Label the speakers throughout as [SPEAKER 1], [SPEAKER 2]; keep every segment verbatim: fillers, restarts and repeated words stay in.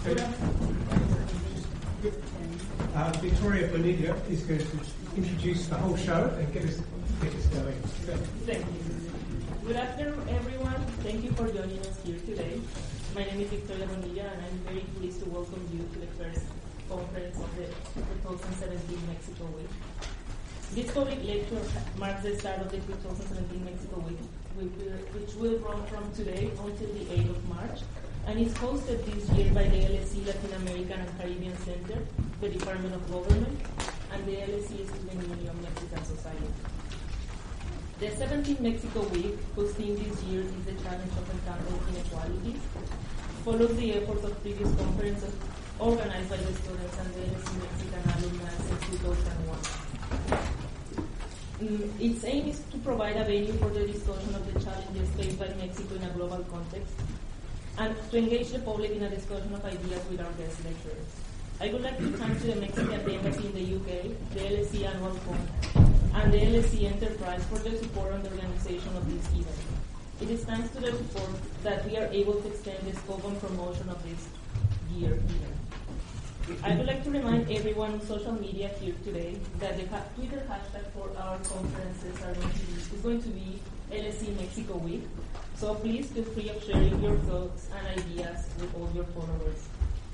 [SPEAKER 1] Uh, Victoria Bonilla is going to introduce the whole show and get us, get us going.
[SPEAKER 2] Thank you. Good afternoon, everyone. Thank you for joining us here today. My name is Victoria Bonilla, and I'm very pleased to welcome you to the first conference of the twenty seventeen Mexico Week. This public lecture marks the start of the twenty seventeen Mexico Week, which will run from today until the eighth of March, and is hosted this year by the L S E Latin American and Caribbean Center, the Department of Government, and the L S E Student Union Mexican Society. The seventeenth Mexico Week, whose theme this year is the challenge of encountering inequality, follows the efforts of previous conferences organized by the students and the L S E Mexican alumni since two thousand one. Mm, its aim is to provide a venue for the discussion of the challenges faced by Mexico in a global context, and to engage the public in a discussion of ideas with our guest lecturers. I would like to thank to the Mexican Embassy in the U K, the L S E Annual Fund, and the L S E Enterprise for their support on the organization of this event. It is thanks to their support that we are able to extend the scope and promotion of this year event. I would like to remind everyone on social media here today that the ha- Twitter hashtag for our conferences are going to be, is going to be L S E Mexico Week. So please feel free of sharing your thoughts and ideas with all your followers.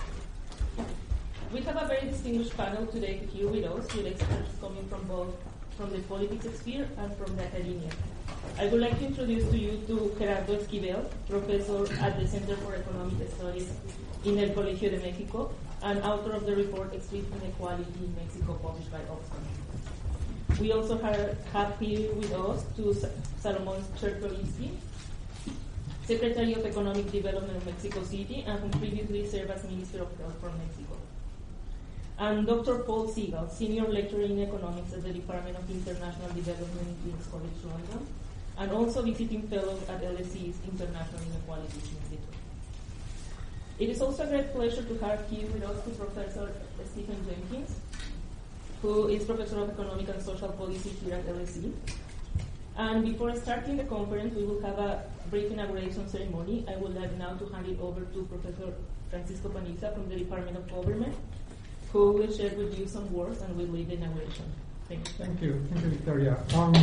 [SPEAKER 2] We have a very distinguished panel today here with us, with experts coming from both from the politics sphere and from the academia. I would like to introduce to you to Gerardo Esquivel, professor at the Center for Economic Studies in El Colegio de Mexico, and author of the report Extreme Inequality in Mexico, published by Oxfam. We also have, have here with us to Salomon Chertorivsky, Secretary of Economic Development of Mexico City, and who previously served as Minister of Health for Mexico. And Doctor Paul Segal, Senior Lecturer in Economics at the Department of International Development in King's College London, and also visiting fellow at L S E's International Inequalities Institute. It is also a great pleasure to have here with us to Professor Stephen Jenkins, who is Professor of Economic and Social Policy here at L S E. And before starting the conference, we will have a brief inauguration ceremony. I would like now to hand it over to Professor Francisco Paniza from the Department of Government, who will share with you some words and will lead the inauguration. Thank you.
[SPEAKER 3] Thank you. Thank you, Victoria. Um,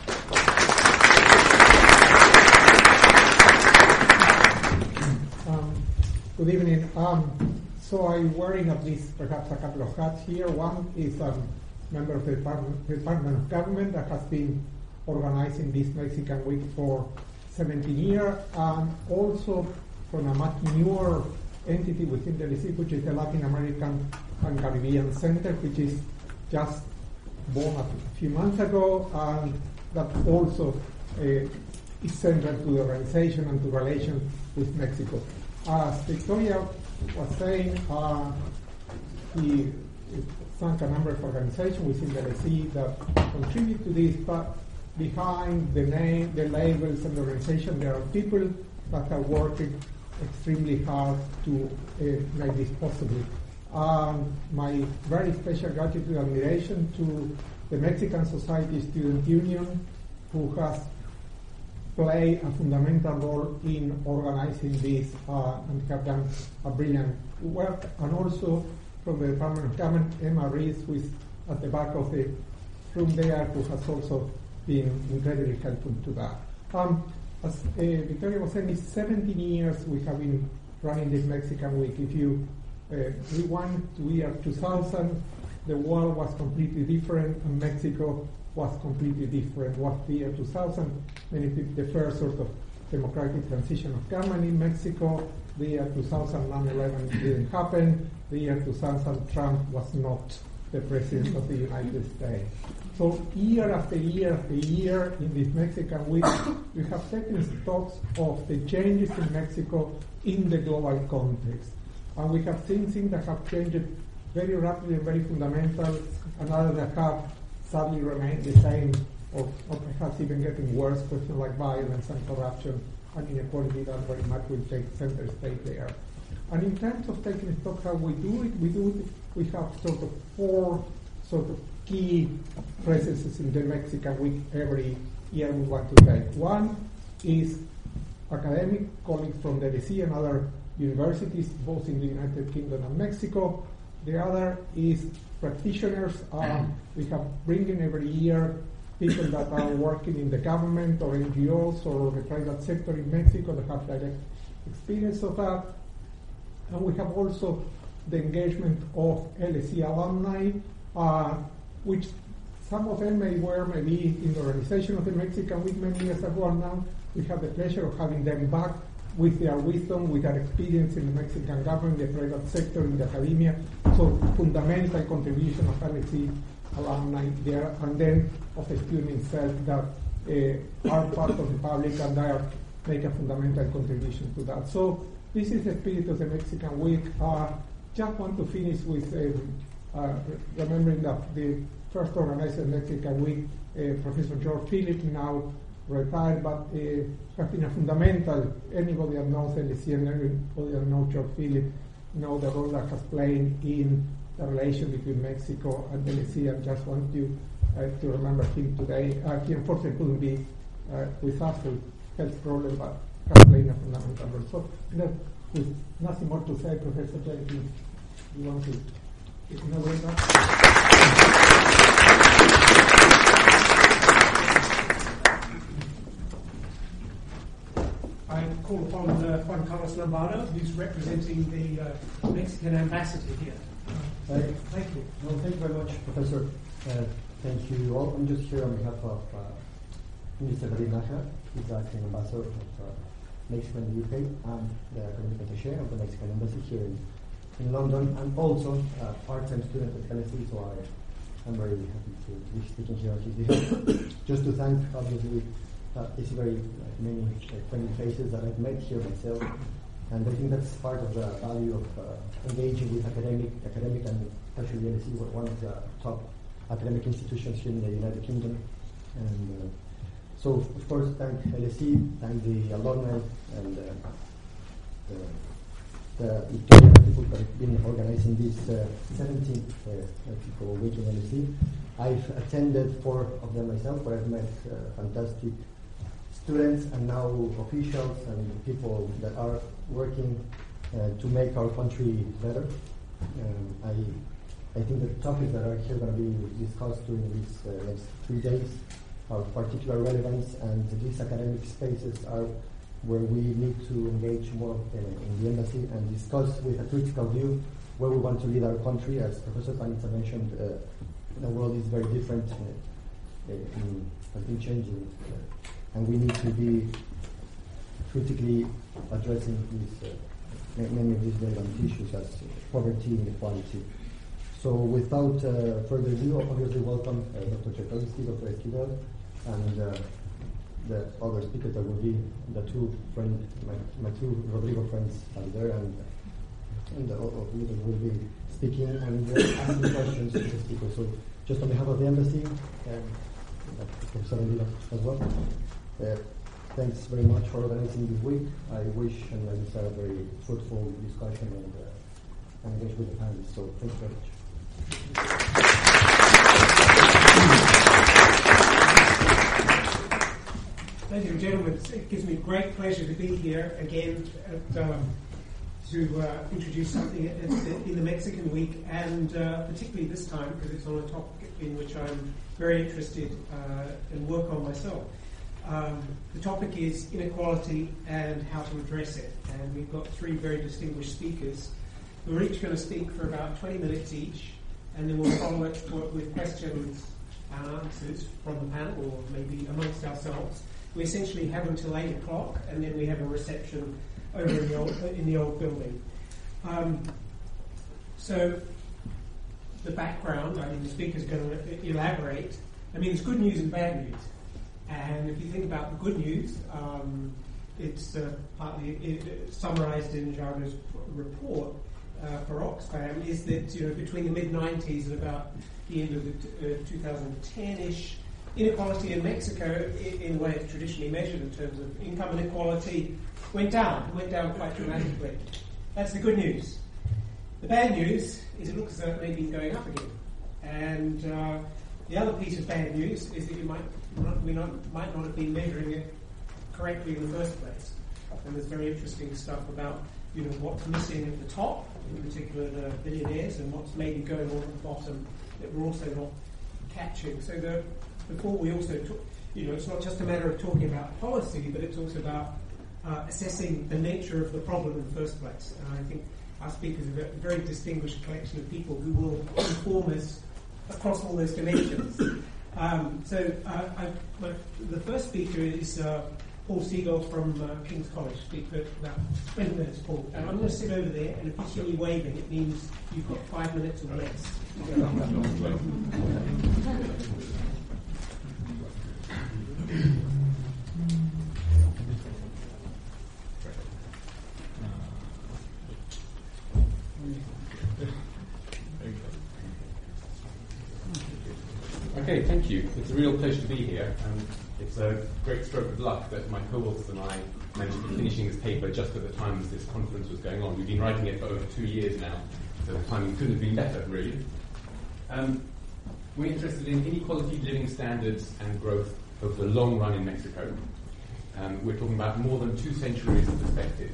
[SPEAKER 3] um, good evening. Um, so I'm wearing at least perhaps a couple of hats here. One is a member of the Department, Department of Government that has been organizing this Mexican Week for seventeen years, and also from a much newer entity within the L S E, which is the Latin American and Caribbean Center, which is just born a few months ago, and that also uh, is central to the organization and to relations with Mexico. As Victoria was saying, uh, he thanked a number of organizations within the L S E that contribute to this, but behind the name, the labels, and the organization, there are people that are working extremely hard to uh, make this possible. Um, my very special gratitude and admiration to the Mexican Society Student Union, who has played a fundamental role in organizing this uh, and have done a brilliant work, and also from the Department of Government, Emma Rees, who is at the back of the room there, who has also been incredibly helpful to that. Um, As uh, Victoria was saying, it's seventeen years we have been running this Mexican Week. If you uh, rewind to year two thousand, the world was completely different and Mexico was completely different. Was the year two thousand, many people, the first sort of democratic transition of government in Mexico. The year two thousand, nine eleven didn't happen. The year two thousand, Trump was not the president of the United States. So year after year after year in this Mexican Week, we have taken stock of the changes in Mexico in the global context. And we have seen things that have changed very rapidly and very fundamental, and others that have sadly remained the same, or, or perhaps even getting worse, questions like violence and corruption and inequality that very much will take center stage there. And in terms of taking stock how we do it, we do it, we have sort of four sort of key presences in the Mexican Week every year we want to take. One is academic colleagues from the L S E and other universities, both in the United Kingdom and Mexico. The other is practitioners. Um, we have bringing every year people that are working in the government or N G Os or the private sector in Mexico that have direct experience of that. And we have also the engagement of L S E alumni, uh, which some of them may were maybe in the organization of the Mexican Week many years ago, and now we have the pleasure of having them back with their wisdom, with their experience in the Mexican government, the private sector, in the academia. So fundamental contribution of L S E alumni there, and then of the students itself that uh, are part of the public and they are make a fundamental contribution to that. So this is the spirit of the Mexican Week. Uh, just want to finish with uh, uh, remembering that the first organizer of Mexican Week, uh, Professor George Philip, now retired, but uh, has been a fundamental. Anybody that knows L S E and anybody that knows George Philip know the role that has played in the relation between Mexico and L S E, and just want you uh, to remember him today. Uh, he unfortunately couldn't be uh, with us with health problem, but has played a fundamental role. So, you know, with nothing more to say, Professor Jenkins, you want to inaugurate that?
[SPEAKER 1] I call upon uh, Juan Carlos Lombardo, who's representing the uh, Mexican ambassador here.
[SPEAKER 4] Uh, thank you. No, thank you very much, Professor. Uh, thank you all. I'm just here on behalf of uh, Mister David Naja, who's acting ambassador of uh, Mexico in the U K, and the academic attaché of the Mexican embassy here in, in London, and also uh, part-time student at L S E, so I, I'm very happy to be speaking here on his behalf. Just to thank, obviously, uh, it's very uh, many uh, friendly faces that I've met here myself, and I think that's part of the value of uh, engaging with academic, academic and especially L S E, one of the top academic institutions here in the United Kingdom. And uh, so, of course, thank L S E, thank the alumni and uh, the, the Victorian people that have been organizing this uh, seventeenth uh, week in L S E. I've attended four of them myself, where I've met uh, fantastic students and now officials and people that are working uh, to make our country better. Um, I, I think the topics that are here going to be discussed during these uh, next three days are of particular relevance, and these academic spaces are where we need to engage more uh, in the embassy and discuss with a critical view where we want to lead our country. As Professor Panizza mentioned, uh, the world is very different, uh, in, has been changing, uh, and we need to be critically addressing these, uh, many of these relevant issues as poverty, inequality. So without uh, further ado, obviously welcome uh, Doctor Czerkowski, Doctor Esquivel, and uh, the other speakers that will be the two friends, my, my two Rodrigo friends are there, and and the all of you that will be speaking and uh, asking questions to the speakers. So just on behalf of the embassy, um, Professor Lila as well, uh, thanks very much for organizing this week. I wish and I desire a very fruitful discussion and, uh, and engage with the panelists. So thanks very much.
[SPEAKER 1] Ladies and gentlemen, it gives me great pleasure to be here again at, um, to uh, introduce something in the Mexican Week, and uh, particularly this time because it's on a topic in which I'm very interested uh, and work on myself. Um, the topic is inequality and how to address it, and we've got three very distinguished speakers who are each going to speak for about twenty minutes each, and then we'll follow it with questions and answers from the panel, or maybe amongst ourselves. We essentially have until eight o'clock, and then we have a reception over in the old, in the old building. Um, so, the background, I mean, the speaker's going to elaborate. I mean, there's good news and bad news. And if you think about the good news, um, it's uh, partly it, it summarized in Jardo's report uh, for Oxfam, is that, you know, between the mid nineties and about the end of the uh, twenty ten-ish, inequality in Mexico, in, in the way it's traditionally measured in terms of income inequality, went down. It went down quite dramatically. That's the good news. The bad news is it looks as though it may be going up again. And uh, the other piece of bad news is that you might not, we not, might not have been measuring it correctly in the first place. And there's very interesting stuff about you know, what's missing at the top, in particular the billionaires, and what's maybe going on at the bottom that we're also not catching. So the, before we also talk, you know, it's not just a matter of talking about policy, but it's also about uh, assessing the nature of the problem in the first place. And I think our speakers are a very distinguished collection of people who will inform us across all those dimensions. Um, so uh, I, my, the first speaker is uh, Paul Siegel from uh, King's College. Speak for about twenty minutes, Paul. And I'm going to sit over there, and if you see me waving, it means you've got five minutes or less.
[SPEAKER 5] Okay, thank you. It's a real pleasure to be here. Um, it's a great stroke of luck that my co-authors and I managed to be finishing this paper just at the time as this conference was going on. We've been writing it for over two years now, so the timing couldn't have been better, really. Um, we're interested in inequality, living standards, and growth over the long run in Mexico. Um, we're talking about more than two centuries of perspective.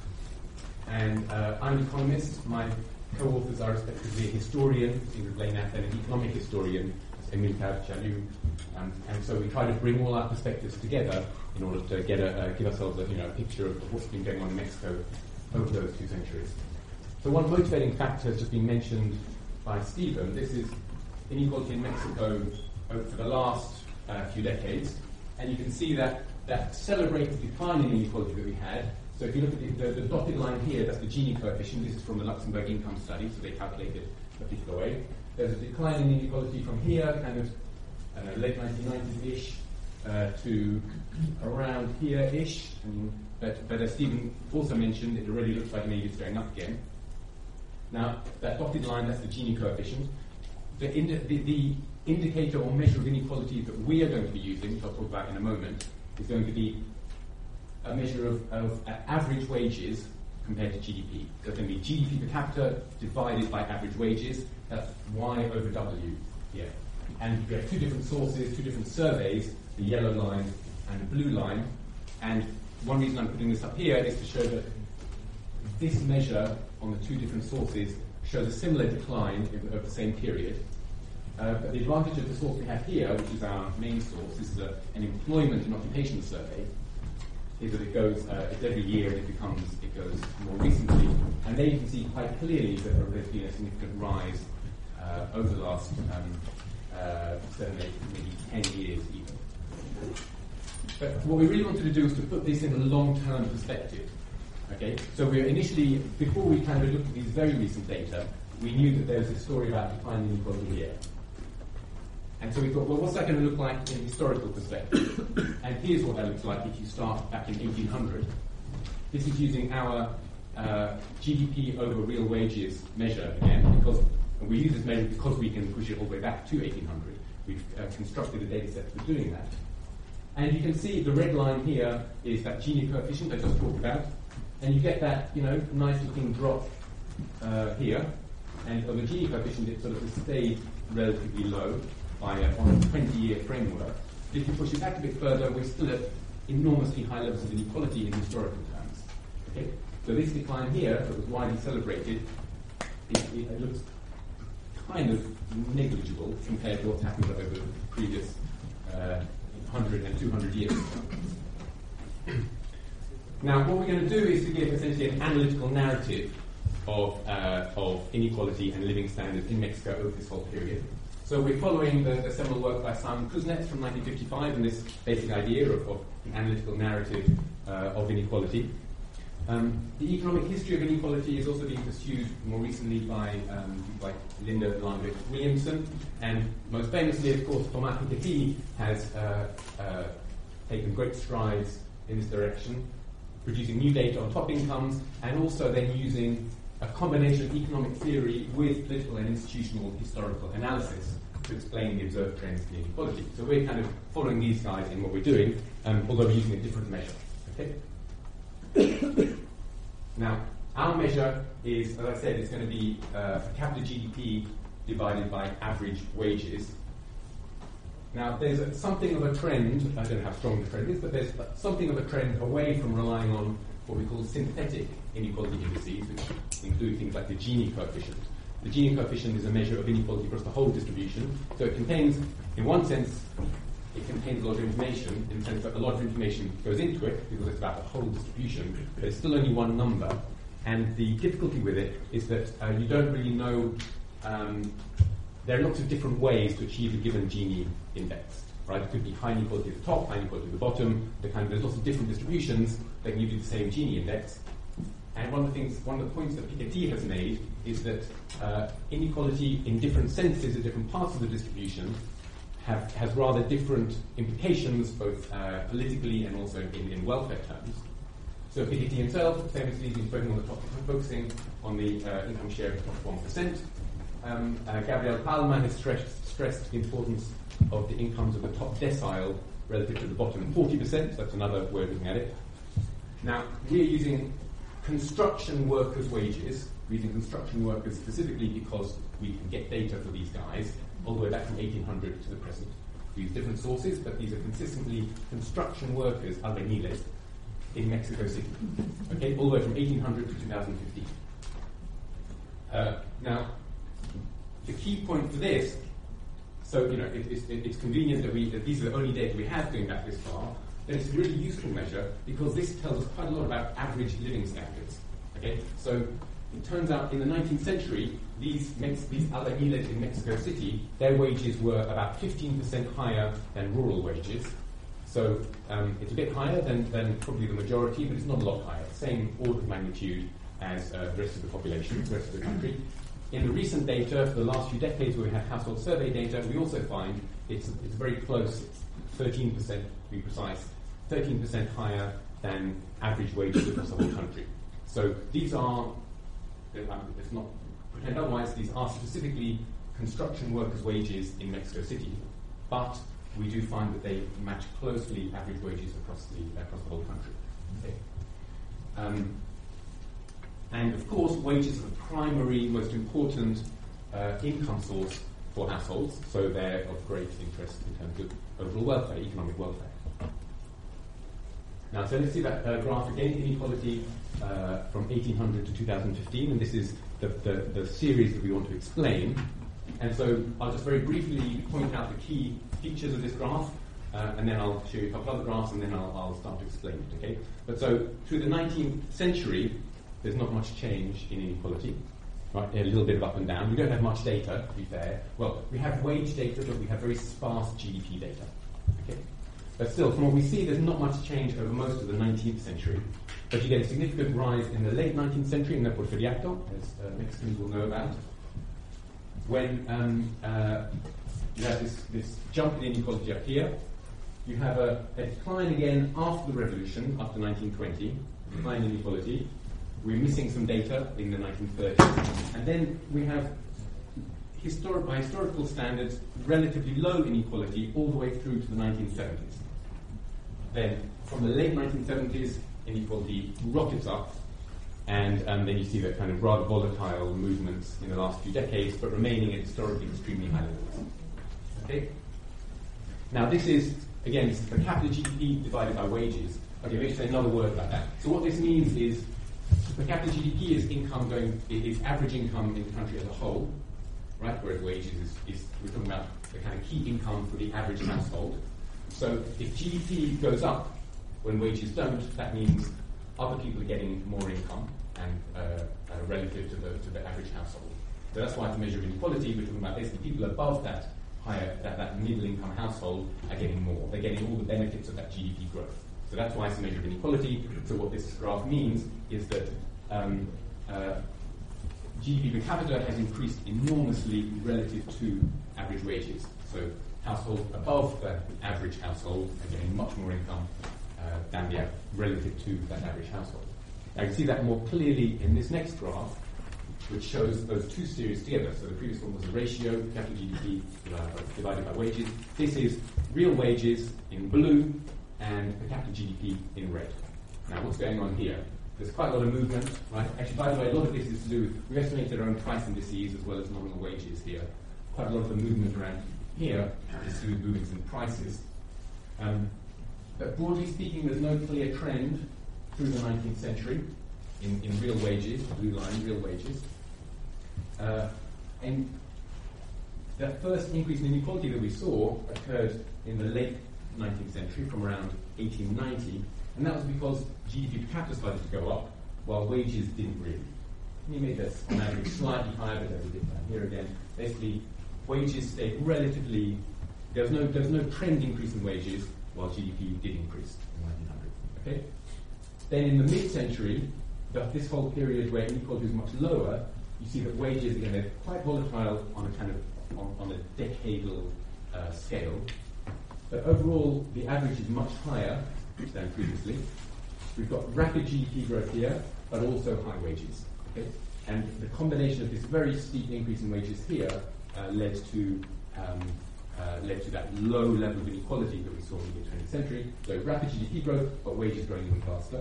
[SPEAKER 5] And uh, I'm an economist. My co-authors are respectively a historian, Ingrid Blainath, and an economic historian, Emilcar Chaliu, um, and so we try to bring all our perspectives together in order to get a, uh, give ourselves a, you know, a picture of what's been going on in Mexico over those two centuries. So one motivating factor has just been mentioned by Stephen. This is inequality in Mexico over the last uh, few decades, and you can see that that celebrated decline in inequality that we had. So if you look at the, the, the dotted line here, that's the Gini coefficient. This is from the Luxembourg income study, so they calculated a particular way. There's a decline in inequality from here, kind of I don't know, late nineteen nineties-ish, uh, to around here-ish. I mean, but, but as Stephen also mentioned, it already looks like maybe it's going up again. Now, that dotted line, that's the Gini coefficient. The, indi- the, the indicator or measure of inequality that we are going to be using, which I'll talk about in a moment, is going to be a measure of, of uh, average wages compared to G D P. So it's going to be G D P per capita divided by average wages. That's Y over W here. And you have two different sources, two different surveys, the yellow line and the blue line. And one reason I'm putting this up here is to show that this measure on the two different sources shows a similar decline over the same period. Uh, but the advantage of the source we have here, which is our main source, this is a, an employment and occupation survey, is that it goes, uh, it's every year and it becomes, it goes more recently. And there you can see quite clearly that there's been a significant rise uh, over the last um, uh, seven, eight, maybe ten years even. But what we really wanted to do is to put this in a long-term perspective. Okay, so we initially, before we kind of looked at these very recent data, we knew that there was a story about declining inequality here. And so we thought, well, what's that going to look like in a historical perspective? And here's what that looks like if you start back in eighteen hundred. This is using our uh, G D P over real wages measure again, because and we use this measure because we can push it all the way back to eighteen hundred. We've uh, constructed a data set for doing that. And you can see the red line here is that Gini coefficient I just talked about. And you get that, you know, nice looking drop uh, here. And on the Gini coefficient, it sort of stayed relatively low by a, on a twenty-year framework. If you push it back a bit further, we're still at enormously high levels of inequality in historical terms. Okay? So this decline here, that was widely celebrated, it, it, it looks kind of negligible compared to what's happened over the previous uh, one hundred and two hundred years. Now, what we're going to do is to give essentially an analytical narrative of, uh, of inequality and living standards in Mexico over this whole period. So we're following the, the seminal work by Simon Kuznets from nineteen fifty-five and this basic idea of, of an analytical narrative uh, of inequality. Um, the economic history of inequality is also being pursued more recently by um, like Linda Landvik Williamson, and most famously, of course, Tomás Piketty has uh, uh, taken great strides in this direction, producing new data on top incomes, and also then using a combination of economic theory with political and institutional historical analysis to explain the observed trends in inequality. So we're kind of following these guys in what we're doing, um, although we're using a different measure. Okay. Now, our measure is, as I said, it's going to be uh, per capita G D P divided by average wages. Now, there's a, something of a trend, I don't know how strong the trend is, but there's something of a trend away from relying on what we call synthetic inequality indices, which include things like the Gini coefficient. The Gini coefficient is a measure of inequality across the whole distribution. So it contains, in one sense, it contains a lot of information, in the sense that a lot of information goes into it, because it's about the whole distribution, but it's still only one number. And the difficulty with it is that uh, you don't really know, um, there are lots of different ways to achieve a given Gini index. Right? It could be high inequality at the top, high inequality at the bottom. The kind of, there's lots of different distributions that can give you the same Gini index. And one of the things, one of the points that Piketty has made is that uh, inequality in different senses at different parts of the distribution have, has rather different implications, both uh, politically and also in, in welfare terms. So Piketty himself famously has been focusing on the top, focusing on the uh, income share of the top one percent. Um, uh, Gabriel Palma has stressed, stressed the importance of the incomes of the top decile relative to the bottom forty percent. That's another way of looking at it. Now, we're using construction workers' wages. We're using construction workers specifically because we can get data for these guys all the way back from eighteen hundred to the present. We use different sources, but these are consistently construction workers, albañiles, in Mexico City. Okay, all the way from eighteen hundred to two thousand fifteen. Uh, now, the key point for this, so you know, it, it's, it, it's convenient that we that these are the only data we have going back this far. Then it's a really useful measure because this tells us quite a lot about average living standards. Okay, so it turns out in the nineteenth century, these Mex- these albañiles in Mexico City, their wages were about fifteen percent higher than rural wages. So um, it's a bit higher than, than probably the majority, but it's not a lot higher. Same order of magnitude as uh, the rest of the population, the rest of the country. In the recent data, for the last few decades where we have household survey data, we also find it's, it's very close. It's thirteen percent, to be precise, thirteen percent higher than average wages across the whole country. So these are, let's not pretend otherwise, these are specifically construction workers' wages in Mexico City, but we do find that they match closely average wages across the, across the whole country. Okay. Um, And of course, wages are the primary, most important uh, income source for households, so they're of great interest in terms of overall welfare, economic welfare. Now, so let's see that uh, graph again, inequality uh, from eighteen hundred to two thousand fifteen, and this is the, the, the series that we want to explain. And so I'll just very briefly point out the key features of this graph, uh, and then I'll show you a couple other graphs, and then I'll, I'll start to explain it, okay? But so, through the nineteenth century, there's not much change in inequality, right? A little bit of up and down. We don't have much data, to be fair. Well, we have wage data, but we have very sparse G D P data. Okay? But still, from what we see, there's not much change over most of the nineteenth century. But you get a significant rise in the late nineteenth century, in the Porfiriato, as uh, Mexicans will know about, when um, uh, you have this, this jump in inequality up here. You have a, a decline again after the revolution, after nineteen twenty, decline in inequality. We're missing some data in the nineteen thirties. And then we have, historic, by historical standards, relatively low inequality all the way through to the nineteen seventies. Then, from the late nineteen seventies, inequality rockets up, and um, then you see that kind of rather volatile movements in the last few decades, but remaining at historically extremely high levels. Okay? Now, this is, again, this is per capita G D P divided by wages. Okay, let me say another word about that. So what this means is, per capita G D P is income going, is average income in the country as a whole, right? Whereas wages is, is, we're talking about the kind of key income for the average household. So if G D P goes up when wages don't, that means other people are getting more income and uh, uh, relative to the to the average household. So that's why it's a measure of inequality. We're talking about basically people above that higher, that, that middle income household are getting more. They're getting all the benefits of that G D P growth. So that's why it's a measure of inequality. So what this graph means is that um, uh, G D P per capita has increased enormously relative to average wages. So households above the average household are getting much more income uh, than the relative to that average household. Now you can see that more clearly in this next graph, which shows those two series together. So the previous one was a ratio, capital G D P divided by wages. This is real wages in blue and per capita G D P in red. Now what's going on here? There's quite a lot of movement, right? Actually, by the way, a lot of this is to do with, we estimate our own price indices as well as nominal wages here. Quite a lot of the movement around here is to do with movements in prices. Um, but broadly speaking, there's no clear trend through the nineteenth century in, in real wages, the blue line, real wages. Uh, and that first increase in inequality that we saw occurred in the late nineteenth century, from around eighteen ninety, and that was because G D P per capita started to go up, while wages didn't really. And he made this on average slightly higher, but there's a bit down here again. Basically, wages stayed relatively, there was no, there was no trend increase in wages, while G D P did increase in nineteen hundred. Okay? Then in the mid-century, the, this whole period where inequality was much lower, you see that wages, again, they're quite volatile on a kind of, on, on a decadal uh, scale. But overall, the average is much higher than previously. We've got rapid G D P growth here, but also high wages. Okay? And the combination of this very steep increase in wages here uh, led to um, uh, led to that low level of inequality that we saw in the mid-twentieth century. So rapid G D P growth, but wages growing even faster.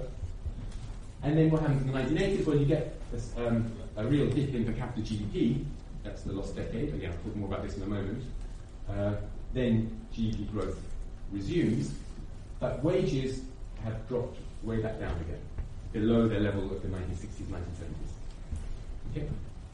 [SPEAKER 5] And then what happens in the nineteen eighties? Well, you get this, um, a real dip in per capita G D P. That's the lost decade. Again, I'll talk more about this in a moment. Uh, then G D P growth resumes, but wages have dropped way back down again, below their level of the nineteen sixties, nineteen seventies. Okay?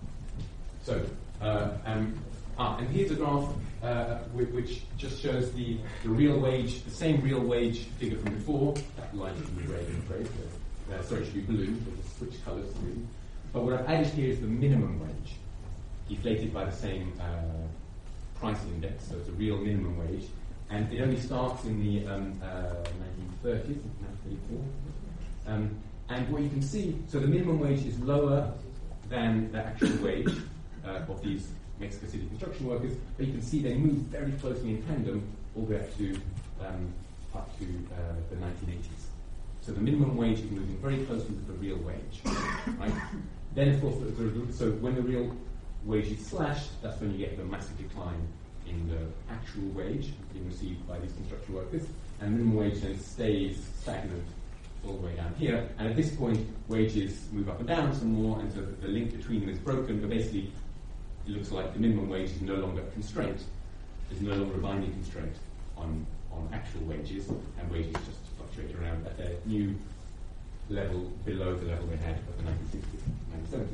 [SPEAKER 5] So, uh, um, ah, and here's a graph uh, which just shows the, the real wage, the same real wage figure from before. That line should be red, I'm afraid. Uh, sorry, it should be blue, but we'll switch colours really. But what I've added here is the minimum wage, deflated by the same uh, price index, so it's a real minimum wage. And it only starts in the um, uh, nineteen thirties, nineteen thirty-four. Um, and what you can see, so the minimum wage is lower than the actual wage uh, of these Mexico City construction workers, but you can see they move very closely in tandem all the way up to, um, up to uh, the nineteen eighties. So the minimum wage is moving very closely with the real wage. Right? Then, of course, the, the, so when the real wage is slashed, that's when you get the massive decline in the actual wage being received by these construction workers, and minimum wage then stays stagnant all the way down here. And at this point, wages move up and down some more, and so the link between them is broken. But basically, it looks like the minimum wage is no longer a constraint. There's no longer a binding constraint on on actual wages, and wages just fluctuate around at their new level below the level they had of the nineteen sixties, nineteen seventies.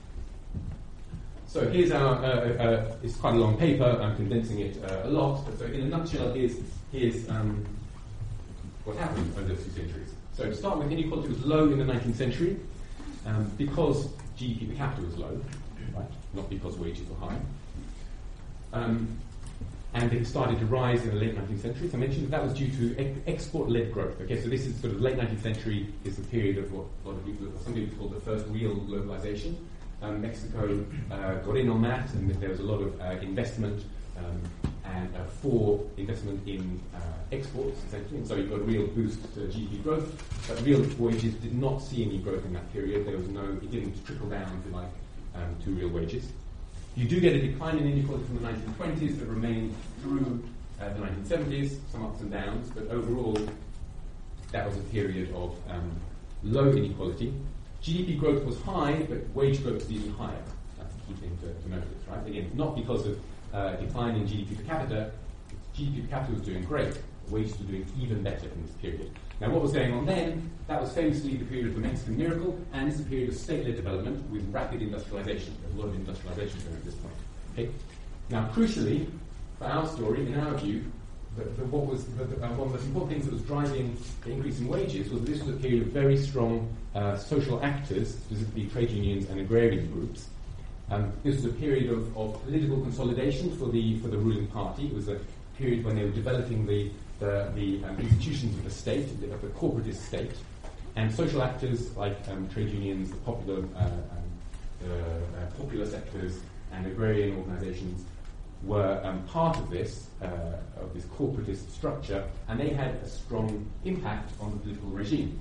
[SPEAKER 5] So here's our, uh, uh, it's quite a long paper, I'm condensing it uh, a lot, but so in a nutshell, here's, here's um, what happened over those two centuries. So to start with, inequality was low in the nineteenth century um, because G D P per capita was low, right? Not because wages were high. Um, and it started to rise in the late nineteenth century. So I mentioned that, that was due to ex- export-led growth. Okay, so this is sort of late nineteenth century is the period of what a lot of people, some people call the first real globalization. Um, Mexico uh, got in on that, and there was a lot of uh, investment um, and uh, for investment in uh, exports, essentially. And so you got a real boost to G D P growth. But real wages did not see any growth in that period. There was no, it didn't trickle down, if you like, um, to real wages. You do get a decline in inequality from the nineteen twenties that remained through uh, the nineteen seventies, some ups and downs, but overall that was a period of um, low inequality. G D P growth was high, but wage growth was even higher. That's the key thing to, to notice, right? Again, not because of uh, decline in G D P per capita. G D P per capita was doing great. Wages were doing even better in this period. Now, what was going on then? That was famously the period of the Mexican miracle, and it's a period of state-led development with rapid industrialization. There's a lot of industrialization going at this point. Okay. Now, crucially, for our story, in our view, the, the, what was the, the, uh, one of the most important things that was driving the increase in wages was that this was a period of very strong uh, social actors, specifically trade unions and agrarian groups. Um, this was a period of, of political consolidation for the for the ruling party. It was a period when they were developing the the, the um, institutions of the state, of the, of the corporatist state, and social actors like um, trade unions, the popular uh, um, the, uh, popular sectors, and agrarian organisations were um, part of this uh, of this corporatist structure, and they had a strong impact on the political regime.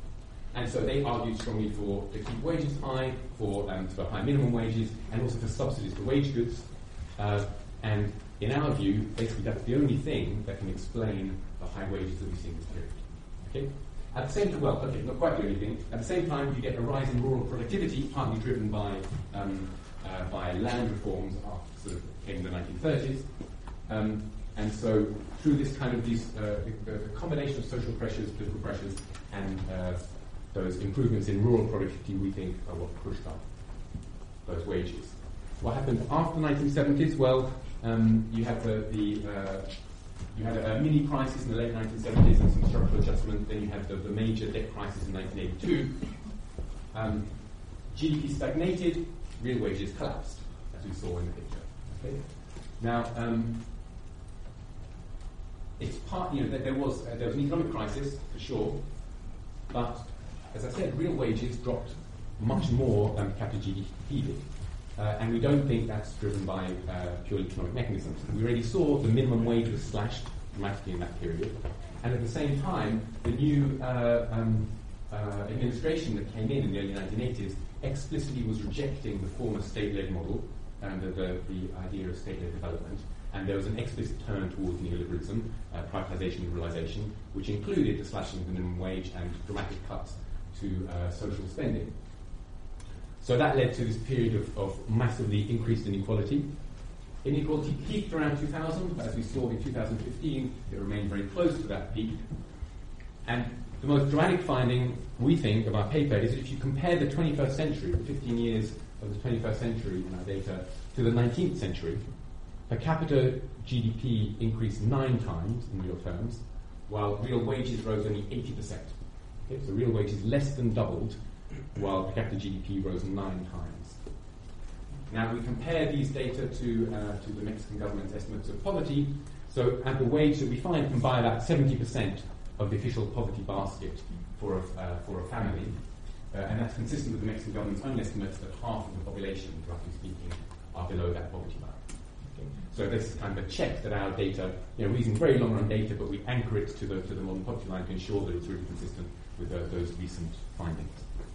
[SPEAKER 5] And so they argued strongly for to keep wages high, for um, for high minimum wages, and also for subsidies for wage goods. Uh, and in our view, basically that's the only thing that can explain the high wages that we see in this period. Okay. At the same time, well, okay, not quite the only thing. At the same time, you get a rise in rural productivity, partly driven by um, uh, by land reforms after sort of came in the nineteen thirties. Um, and so through this kind of these uh, the, the combination of social pressures, political pressures, and uh, those improvements in rural productivity, we think, are what pushed up those wages. What happened after the nineteen seventies? Well, um, you had the, the uh, you had a, a mini crisis in the late nineteen seventies and some structural adjustment. Then you had the, the major debt crisis in nineteen eighty-two. Um, G D P stagnated, real wages collapsed, as we saw in the picture. Okay? Now, um, it's part, you know, there, there was uh, there was an economic crisis for sure, but as I said, real wages dropped much more than per capita G D P did. Uh, and we don't think that's driven by uh, purely economic mechanisms. We already saw the minimum wage was slashed dramatically in that period. And at the same time, the new uh, um, uh, administration that came in in the early nineteen eighties explicitly was rejecting the former state-led model and the, the, the idea of state-led development. And there was an explicit turn towards neoliberalism, uh, privatization, liberalization, which included the slashing of the minimum wage and dramatic cuts to uh, social spending. So that led to this period of, of massively increased inequality. Inequality peaked around two thousand, but as we saw in two thousand fifteen, it remained very close to that peak. And the most dramatic finding, we think, of our paper is that if you compare the twenty-first century, the fifteen years of the twenty-first century in our data, to the nineteenth century, per capita G D P increased nine times in real terms, while real wages rose only eighty percent. Okay, so real wages less than doubled, while per capita G D P rose nine times. Now we compare these data to uh, to the Mexican government's estimates of poverty. So at the wage that we find can buy about seventy percent of the official poverty basket for a, uh, for a family, uh, and that's consistent with the Mexican government's own estimates that half of the population, roughly speaking, are below that poverty line. Okay. So this is kind of a check that our data, you know, we're using very long run data, but we anchor it to the to the modern poverty line to ensure that it's really consistent with uh, those recent findings.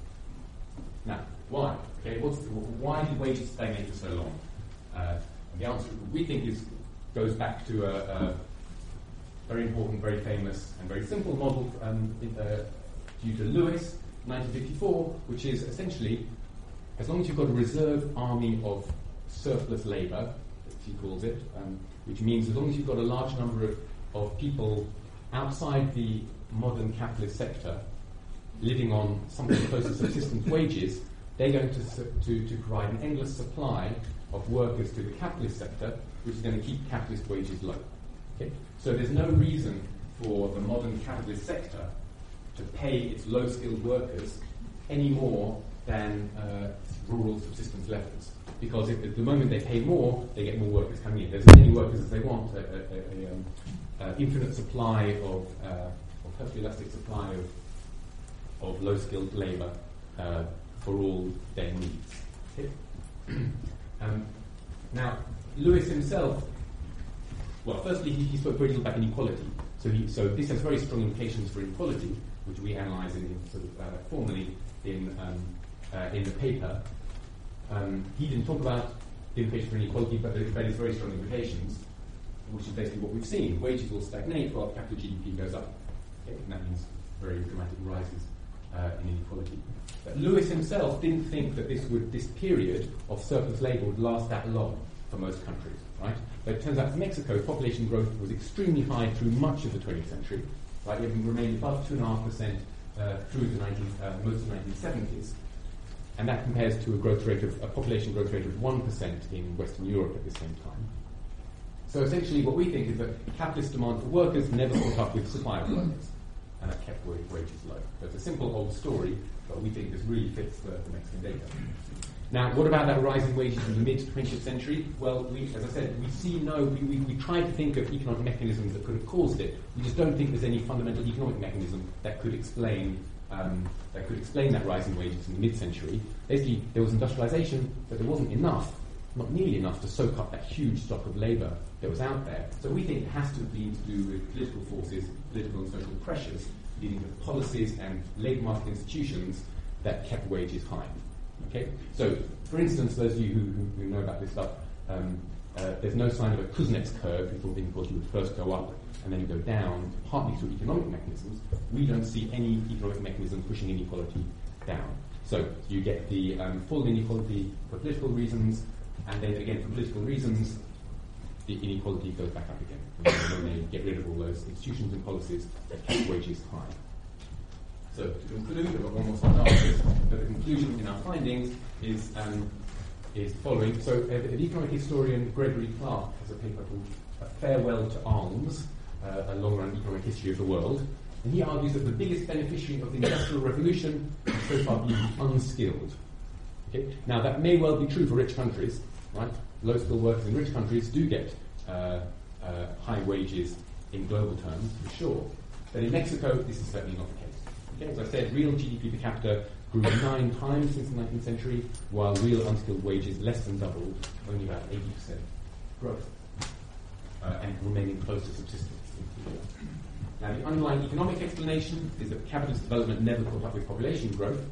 [SPEAKER 5] Now, why? Okay, what's the, why did wages stagnate for so long? Uh, the answer we think is goes back to a, a very important, very famous, and very simple model um, uh, due to Lewis, nineteen fifty-four, which is essentially, as long as you've got a reserve army of surplus labour, as he calls it, um, which means as long as you've got a large number of, of people outside the modern capitalist sector living on something close to subsistence wages, they're going to, to, to provide an endless supply of workers to the capitalist sector, which is going to keep capitalist wages low. Okay? So there's no reason for the modern capitalist sector to pay its low-skilled workers any more than uh, rural subsistence levels. Because if, at the moment they pay more, they get more workers coming in. There's as many workers as they want, an a, a, a, um, uh, infinite supply of, uh, or perfectly elastic supply of of low-skilled labour uh, for all their needs. Okay. um, now, Lewis himself, well, firstly, he, he spoke very little about inequality. So, he, so this has very strong implications for inequality, which we analyse in, in sort of uh, formally in um, uh, in the paper. Um, he didn't talk about the implications for inequality, but there is very strong implications, which is basically what we've seen. Wages will stagnate while capital G D P goes up. Okay, and that means very dramatic rises Uh, in inequality. But Lewis himself didn't think that this would this period of surplus labour would last that long for most countries, right? But it turns out for Mexico, population growth was extremely high through much of the twentieth century, right? It remained above two and a half percent through the nineteen, uh, most of the nineteen seventies, and that compares to a growth rate of a population growth rate of one percent in Western Europe at the same time. So essentially, what we think is that capitalist demand for workers never caught up with supply of workers, and that kept wages low. So it's a simple old story, but we think this really fits the, the Mexican data. Now, what about that rise in wages in the mid-twentieth century? Well, we, as I said, we see no, we, we, we try to think of economic mechanisms that could have caused it. We just don't think there's any fundamental economic mechanism that could explain um, that could explain that rise in wages in the mid-century. Basically, there was industrialization, but there wasn't enough, not nearly enough to soak up that huge stock of labour that was out there. So we think it has to be to do with political forces, political and social pressures, leading to policies and labour market institutions that kept wages high. Okay? So, for instance, those of you who, who, who know about this stuff, um, uh, there's no sign of a Kuznets curve. We thought inequality would first go up and then go down, partly through economic mechanisms. We don't see any economic mechanism pushing inequality down. So you get the um, full inequality for political reasons, and then again for political reasons, the inequality goes back up again when they get rid of all those institutions and policies that keep wages high. So to conclude, I've got one more slide after this, but the conclusion in our findings is um, is the following. So uh, an economic historian, Gregory Clark, has a paper called A Farewell to Alms, uh, a long-run economic history of the world, and he argues that the biggest beneficiary of the Industrial Revolution has so far been unskilled. Okay? Now that may well be true for rich countries, right? Low-skilled workers in rich countries do get uh, uh, high wages in global terms, for sure. But in Mexico, this is certainly not the case. Okay? As I said, real G D P per capita grew nine times since the nineteenth century, while real unskilled wages less than doubled, only about eighty percent growth, uh, and remaining close to subsistence. Now, the underlying economic explanation is that capitalist development never caught up with population growth.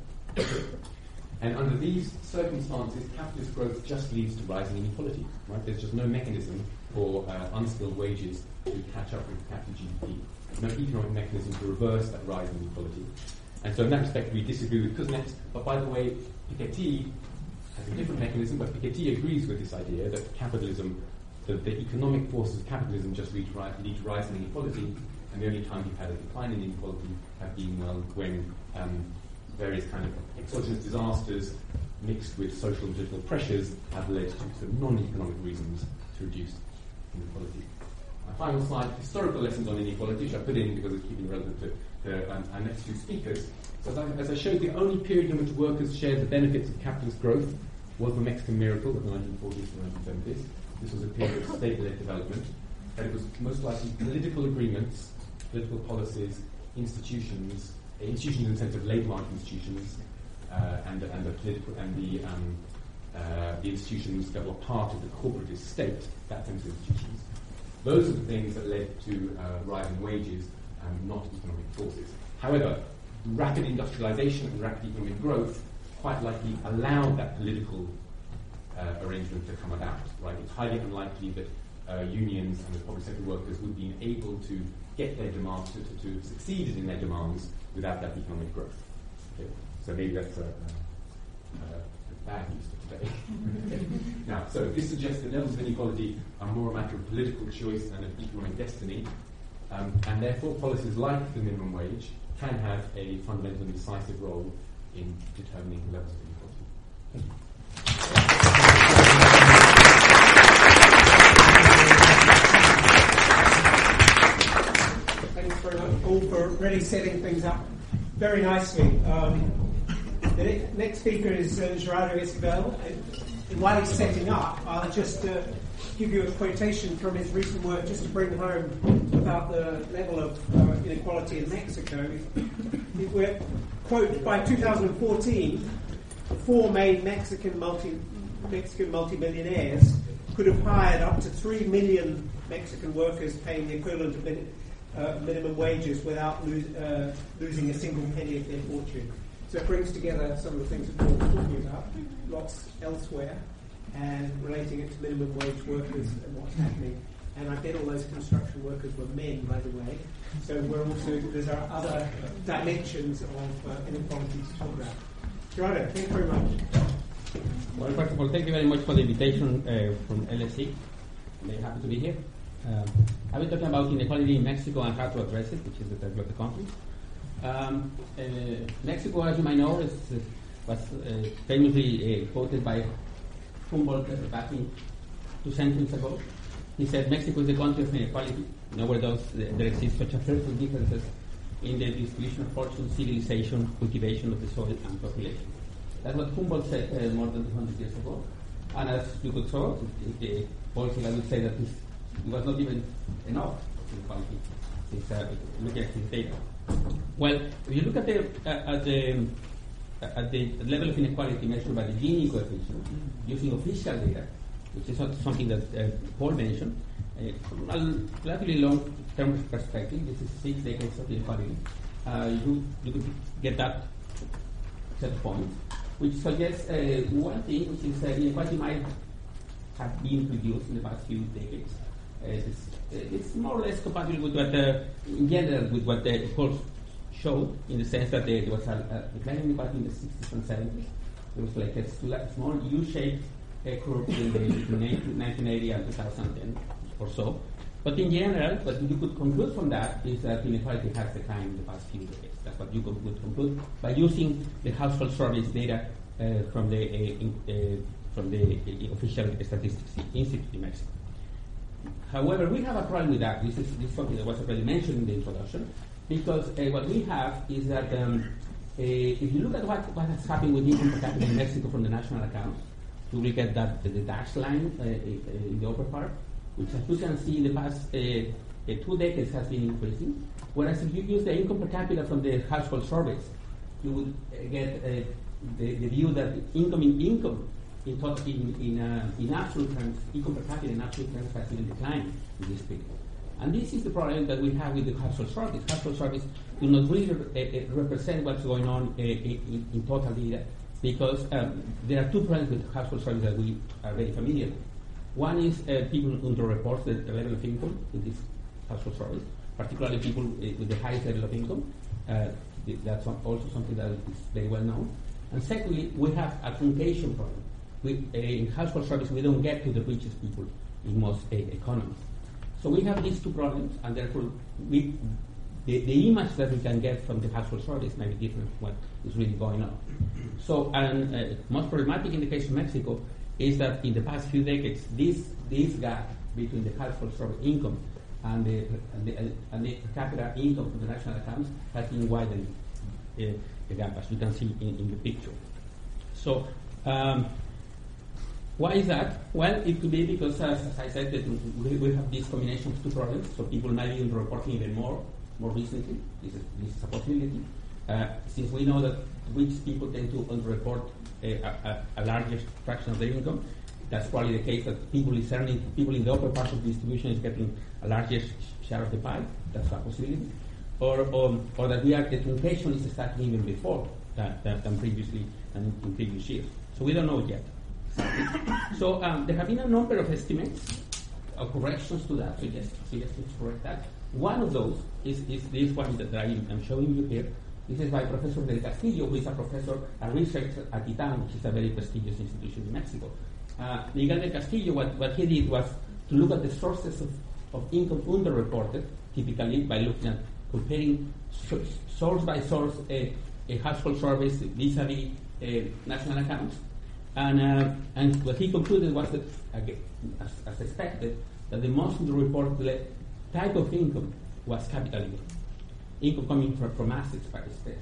[SPEAKER 5] And under these circumstances, capitalist growth just leads to rising inequality. Right? There's just no mechanism for uh, unskilled wages to catch up with capital G D P. No economic mechanism to reverse that rise in inequality. And so in that respect, we disagree with Kuznets. But by the way, Piketty has a different mechanism, but Piketty agrees with this idea that capitalism, the, the economic forces of capitalism just lead to, ri- lead to rising inequality, and the only time we've had a decline in inequality have been, well, when um, various kind of exogenous disasters mixed with social and political pressures have led to some non-economic reasons to reduce inequality. My final slide, historical lessons on inequality, which I put in because it's keeping relevant to, to um, our next two speakers. So as I, as I showed, the only period in which workers shared the benefits of capitalist growth was the Mexican miracle of the nineteen forties to nineteen seventies. This was a period of state-led development, and it was most likely political agreements, political policies, institutions, institutions in the sense of labour market institutions, uh, and, and the political and the um, uh, the institutions that were part of the corporatist state, that sense of institutions. Those are the things that led to uh, rising wages, and not economic forces. However, rapid industrialization and rapid economic growth quite likely allowed that political uh, arrangement to come about. Right? It's highly unlikely that uh, unions and the public sector workers would be able to get their demands to, to, to succeed in their demands without that economic growth. Okay? So maybe that's a, a, a bad news for today. Now, so this suggests that levels of inequality are more a matter of political choice and of economic destiny, um, and therefore policies like the minimum wage can have a fundamental and decisive role in determining levels of inequality. Thank you.
[SPEAKER 1] Thanks very much, Paul, for really setting things up very nicely. Um, the ne- next speaker is uh, Gerardo Esquivel. And while he's setting up, I'll just uh, give you a quotation from his recent work just to bring home about the level of uh, inequality in Mexico. We're, quote, by two thousand fourteen, four main Mexican multi Mexican multimillionaires could have hired up to three million Mexican workers paying the equivalent of min, uh, minimum wages without lo- uh, losing a single penny of their fortune. So it brings together some of the things that Paul was talking about, lots elsewhere, and relating it to minimum wage workers and what's happening. And I bet all those construction workers were men, by the way. So we're also, there's our other dimensions of uh, inequality to talk about. Gerardo, thank you very much.
[SPEAKER 6] Well, first of all, thank you very much for the invitation uh, from L S E. I'm very happy to be here. Um, I've been talking about inequality in Mexico and how to address it, which is the title of the conference. Um, uh, Mexico, as you might know, is, uh, was uh, famously uh, quoted by Humboldt uh, back in two centuries ago. He said, Mexico is the country of inequality. Nowhere else uh, there exists such a fearful differences in the distribution of fortune, civilization, cultivation of the soil, and population. That's what Humboldt said uh, more than two hundred years ago. And as you could saw, the policy guy would say that this, it was not even enough inequality. It's, uh, looking at his data. Well, if you look at the uh, at the at the level of inequality measured by the Gini coefficient using official data, which is not something that uh, Paul mentioned, uh, from a relatively long-term perspective, this is six decades of inequality. Uh, you you could get that set point, which suggests uh, one thing, which is uh, inequality might have been reduced in the past few decades. Uh, it's, it's more or less compatible with what, uh, in general, with what the polls showed, in the sense that there was a, a declining inequality in the sixties and seventies. There was like a small U-shaped uh, curve in the, between nineteen eighty and two thousand ten or so. But in general, what you could conclude from that is that inequality has declined in the past few decades. That's what you could conclude by using the household surveys data uh, from the uh, in, uh, from the uh, official statistics institute in Mexico. However, we have a problem with that. This is, this is something that was already mentioned in the introduction, because uh, what we have is that um, uh, if you look at what, what has happened with income per capita in Mexico from the national accounts, you will get that the dashed line uh, in the upper part, which, as you can see, in the past uh, uh, two decades has been increasing. Whereas if you use the income per capita from the household surveys, you would uh, get uh, the, the view that income in income in, tot- in, in, uh, in absolute terms, income per capita in absolute terms has even declined in this period. And this is the problem that we have with the household surveys. Household surveys do not really re- uh, represent what's going on uh, in, in total data, because um, there are two problems with household surveys that we are very familiar with. One is uh, people underreport the, the level of income in these household surveys, particularly people uh, with the highest level of income. Uh, that's also something that is very well known. And secondly, we have a truncation problem. We, uh, in household surveys, we don't get to the richest people in most uh, economies. So we have these two problems, and therefore we, the, the image that we can get from the household surveys may be different from what is really going on. So, and uh, most problematic in the case of Mexico is that in the past few decades, this this gap between the household survey income and the, and the, and the per capita income from the national accounts has been widening uh, the gap, as you can see in, in the picture. So, um, why is that? Well, it could be because, as, as I said, that we, we have this combination of two problems. So people might be reporting even more, more recently. This is, this is a possibility. Uh, since we know that rich people tend to underreport a, a, a larger fraction of their income, that's probably the case that people is earning, people in the upper part of the distribution is getting a larger sh- share of the pie. That's a possibility. Or, or, or that we are, the truncation is starting even before that, that, than previously and in previous years. So we don't know it yet. So um, there have been a number of estimates or corrections to that, suggestions so to correct that. One of those is, is this one that I am showing you here. This is by Professor Del Castillo, who is a professor, a researcher at ITAM, which is a very prestigious institution in Mexico. Uh, Miguel Del Castillo, what, what he did was to look at the sources of, of income underreported, typically by looking at comparing so, source by source a, a household surveys vis-a-vis uh, national accounts. And, uh, and what he concluded was that, again, as, as expected, that the most underreported type of income was capital income. Income coming from, from assets, specifically.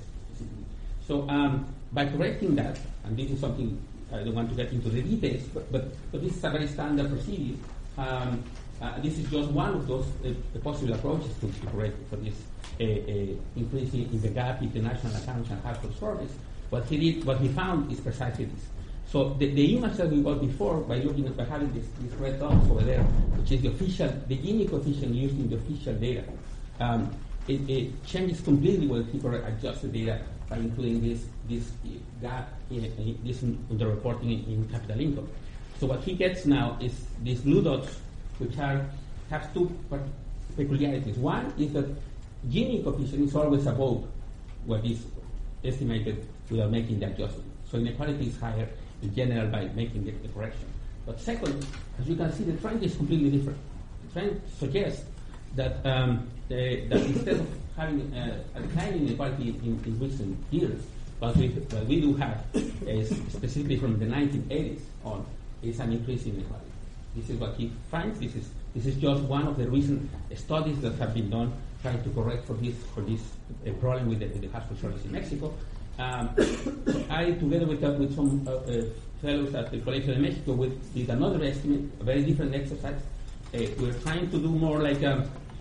[SPEAKER 6] So um, by correcting that, and this is something I don't want to get into the details, but, but, but this is a very standard procedure. Um, uh, this is just one of those uh, possible approaches to, to correct for this uh, uh, increase in the gap between national accounts and household surveys. What he did, what he found is precisely this. So the, the image that we got before, by looking at by having this, this red dots over there, which is the official, the Gini coefficient used in the official data, um, it, it changes completely when people adjust the data by including this this gap, in, in, this underreporting in, in capital income. So what he gets now is these blue dots, which are have two peculiarities. One is that Gini coefficient is always above what is estimated without making the adjustment. So inequality is higher in general by making the, the correction. But second, as you can see, the trend is completely different. The trend suggests that, um, the, that instead of having uh, a decline in inequality in, in recent years, what we, what we do have is specifically from the nineteen eighties on, is an increase in inequality. This is what he finds. This is this is just one of the recent studies that have been done trying to correct for this for this uh, problem with the, with the household surveys in Mexico. Um, I, together with, uh, with some uh, uh, fellows at the Colegio de Mexico, with, did another estimate, a very different exercise. Uh, we're trying to do more like um,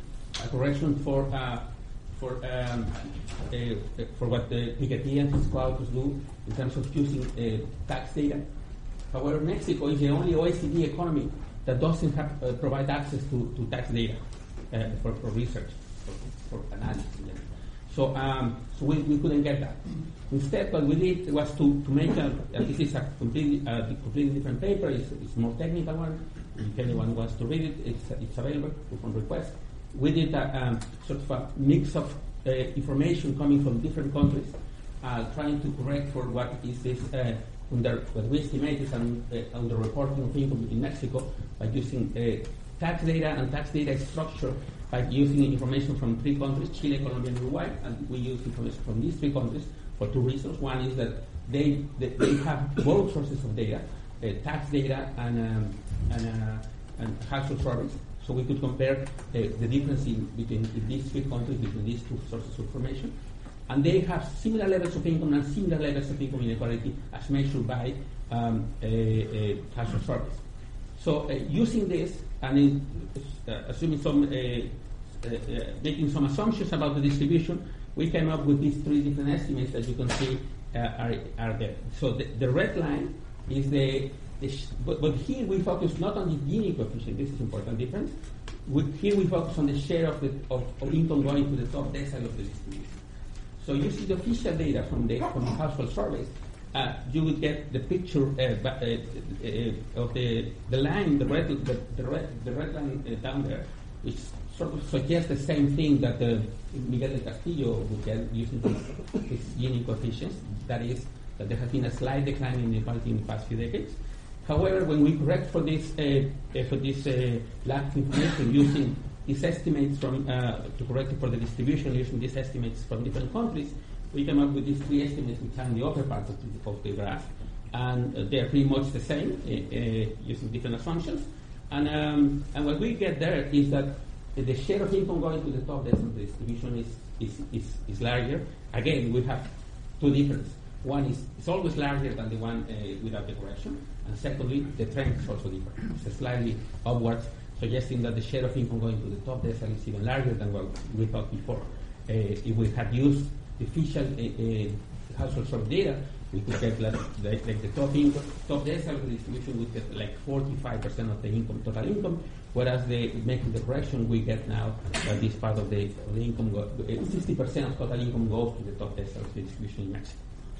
[SPEAKER 6] a correction for uh, for um, uh, for what the Piketty and his co-authors do in terms of using uh, tax data. However, Mexico is the only O E C D economy that doesn't have, uh, provide access to, to tax data uh, for, for research, for, for analysis. So, um, so we, we couldn't get that. Instead, what we did was to, to make a, uh, this is a completely, uh, completely different paper. It's, it's a more technical one. If anyone wants to read it, it's, it's available upon request. We did a um, sort of a mix of uh, information coming from different countries, uh, trying to correct for what is this uh, under what we estimate is an uh, underreporting of income in Mexico by using uh, tax data and tax data structure by using information from three countries, Chile, Colombia, and Uruguay, and we use information from these three countries for two reasons. One is that they they, they have both sources of data, uh, tax data and um, and, uh, and household surveys, so we could compare uh, the difference in, between in these three countries, between these two sources of information. And they have similar levels of income and similar levels of income inequality as measured by um, uh, uh, household surveys. So uh, using this and in, uh, assuming some, uh, uh, uh, making some assumptions about the distribution, we came up with these three different estimates that you can see uh, are, are there. So the, the red line is the, the sh- but, but here we focus not on the Gini coefficient, this is important difference. We, here we focus on the share of, the, of, of income going to the top decile of the distribution. So using the official data from the, from the household surveys, uh, you would get the picture uh, uh, uh, of the, the line, the red, the, the red, the red line uh, down there, which sort of suggests the same thing that uh, Miguel del Castillo would get using his Gini coefficients. That is, that there has been a slight decline in inequality in the past few decades. However, when we correct for this uh, uh, for this uh, lack of information using these estimates from uh, to correct it for the distribution using these estimates from different countries, we came up with these three estimates which are in the upper part of the, of the graph, and uh, they are pretty much the same uh, uh, using different assumptions. And um, and what we get there is that the share of income going to the top decile of the distribution is is, is is larger. Again, we have two differences. One is it's always larger than the one uh, without the correction, and secondly, the trend is also different. It's slightly upwards, suggesting that the share of income going to the top decile is even larger than what we thought before. Uh, if we had used the official uh, uh, household survey data, we could get like, like, like the top income, top decile of the distribution would get like forty-five percent of the income, total income, whereas the making the correction we get now that this part of the, of the income, go, uh, sixty percent of total income goes to the top decile of the distribution in Mexico.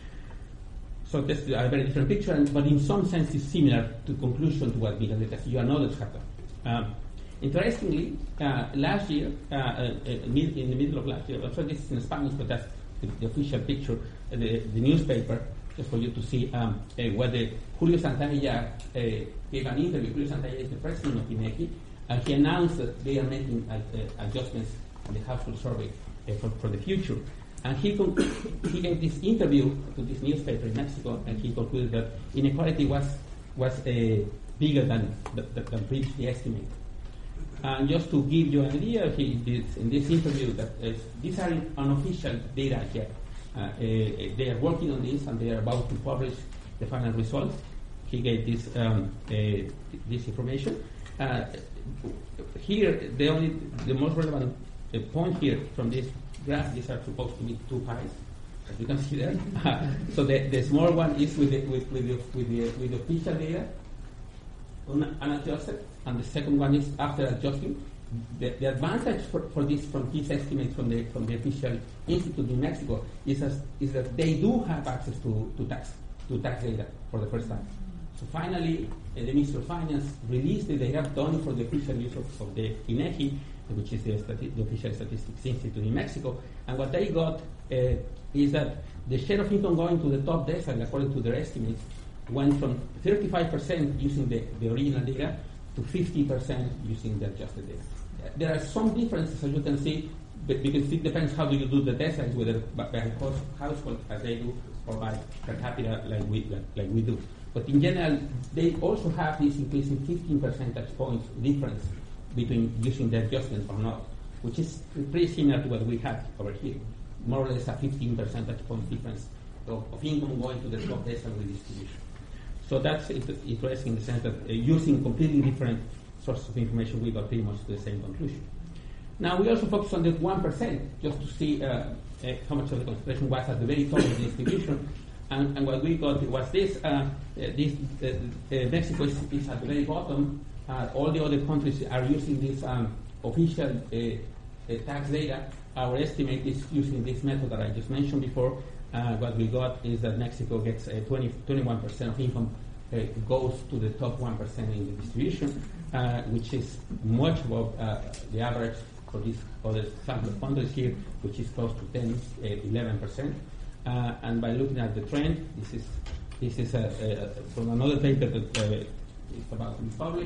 [SPEAKER 6] So this is a very different picture, and, but in some sense is similar to conclusion to what Miguel del Castillo and others have done. Um, interestingly, uh, last year, uh, uh, in the middle of last year, I'm sorry this is in Spanish, but that's the, the official picture, uh, the, the newspaper, just for you to see um, uh, whether Julio Santamaría uh, gave an interview. Julio Santamaría is the president of INEGI, and he announced that they are making uh, uh, adjustments in the household survey uh, for, for the future. And he, con- he gave this interview to this newspaper in Mexico, and he concluded that inequality was was uh, bigger than, than, than previously estimated. And just to give you an idea, he did in this interview that uh, these are unofficial data yet. Uh, uh, they are working on this, and they are about to publish the final results. He gave this um, uh, this information. Uh, here, the only the most relevant uh, point here from this graph, these are supposed to be two pies, as you can see there. So the, the small one is with the, with, with, the, with, the, with the official data, un, unadjusted, and the second one is after adjusting. The, the advantage for, for this from these estimates from the from the official institute in Mexico is as, is that they do have access to, to tax to tax data for the first time. So finally, uh, the Ministry of Finance released the data done for the official use of, of the INEGI, which is the, stati- the official statistics institute in Mexico, and what they got uh, is that the share of income going to the top decile, according to their estimates, went from thirty-five percent using the, the original data to fifty percent using the adjusted data. There are some differences, as you can see, because it depends how do you do the deciles, whether by household as they do, or by per capita like we like, like we do. But in general, they also have this increasing fifteen percentage points difference between using the adjustment or not, which is pretty similar to what we have over here. More or less a fifteen percentage point difference of, of income going to the top decile of the distribution. So that's interesting in the sense that uh, using completely different sources of information, we got pretty much the same conclusion. Now, we also focus on the one percent, just to see uh, uh, how much of the concentration was at the very top of the distribution. And, and what we got was this. Uh, uh, this uh, uh, Mexico is, is at the very bottom. Uh, all the other countries are using this um, official uh, uh, tax data. Our estimate is using this method that I just mentioned before. Uh, what we got is that Mexico gets uh, twenty, twenty-one percent of income uh, goes to the top one percent in the distribution, uh, which is much above uh, the average for these other sample of countries here, which is close to ten, eleven percent. Uh, and by looking at the trend, this is this is a, a, from another paper that uh, is about to be published.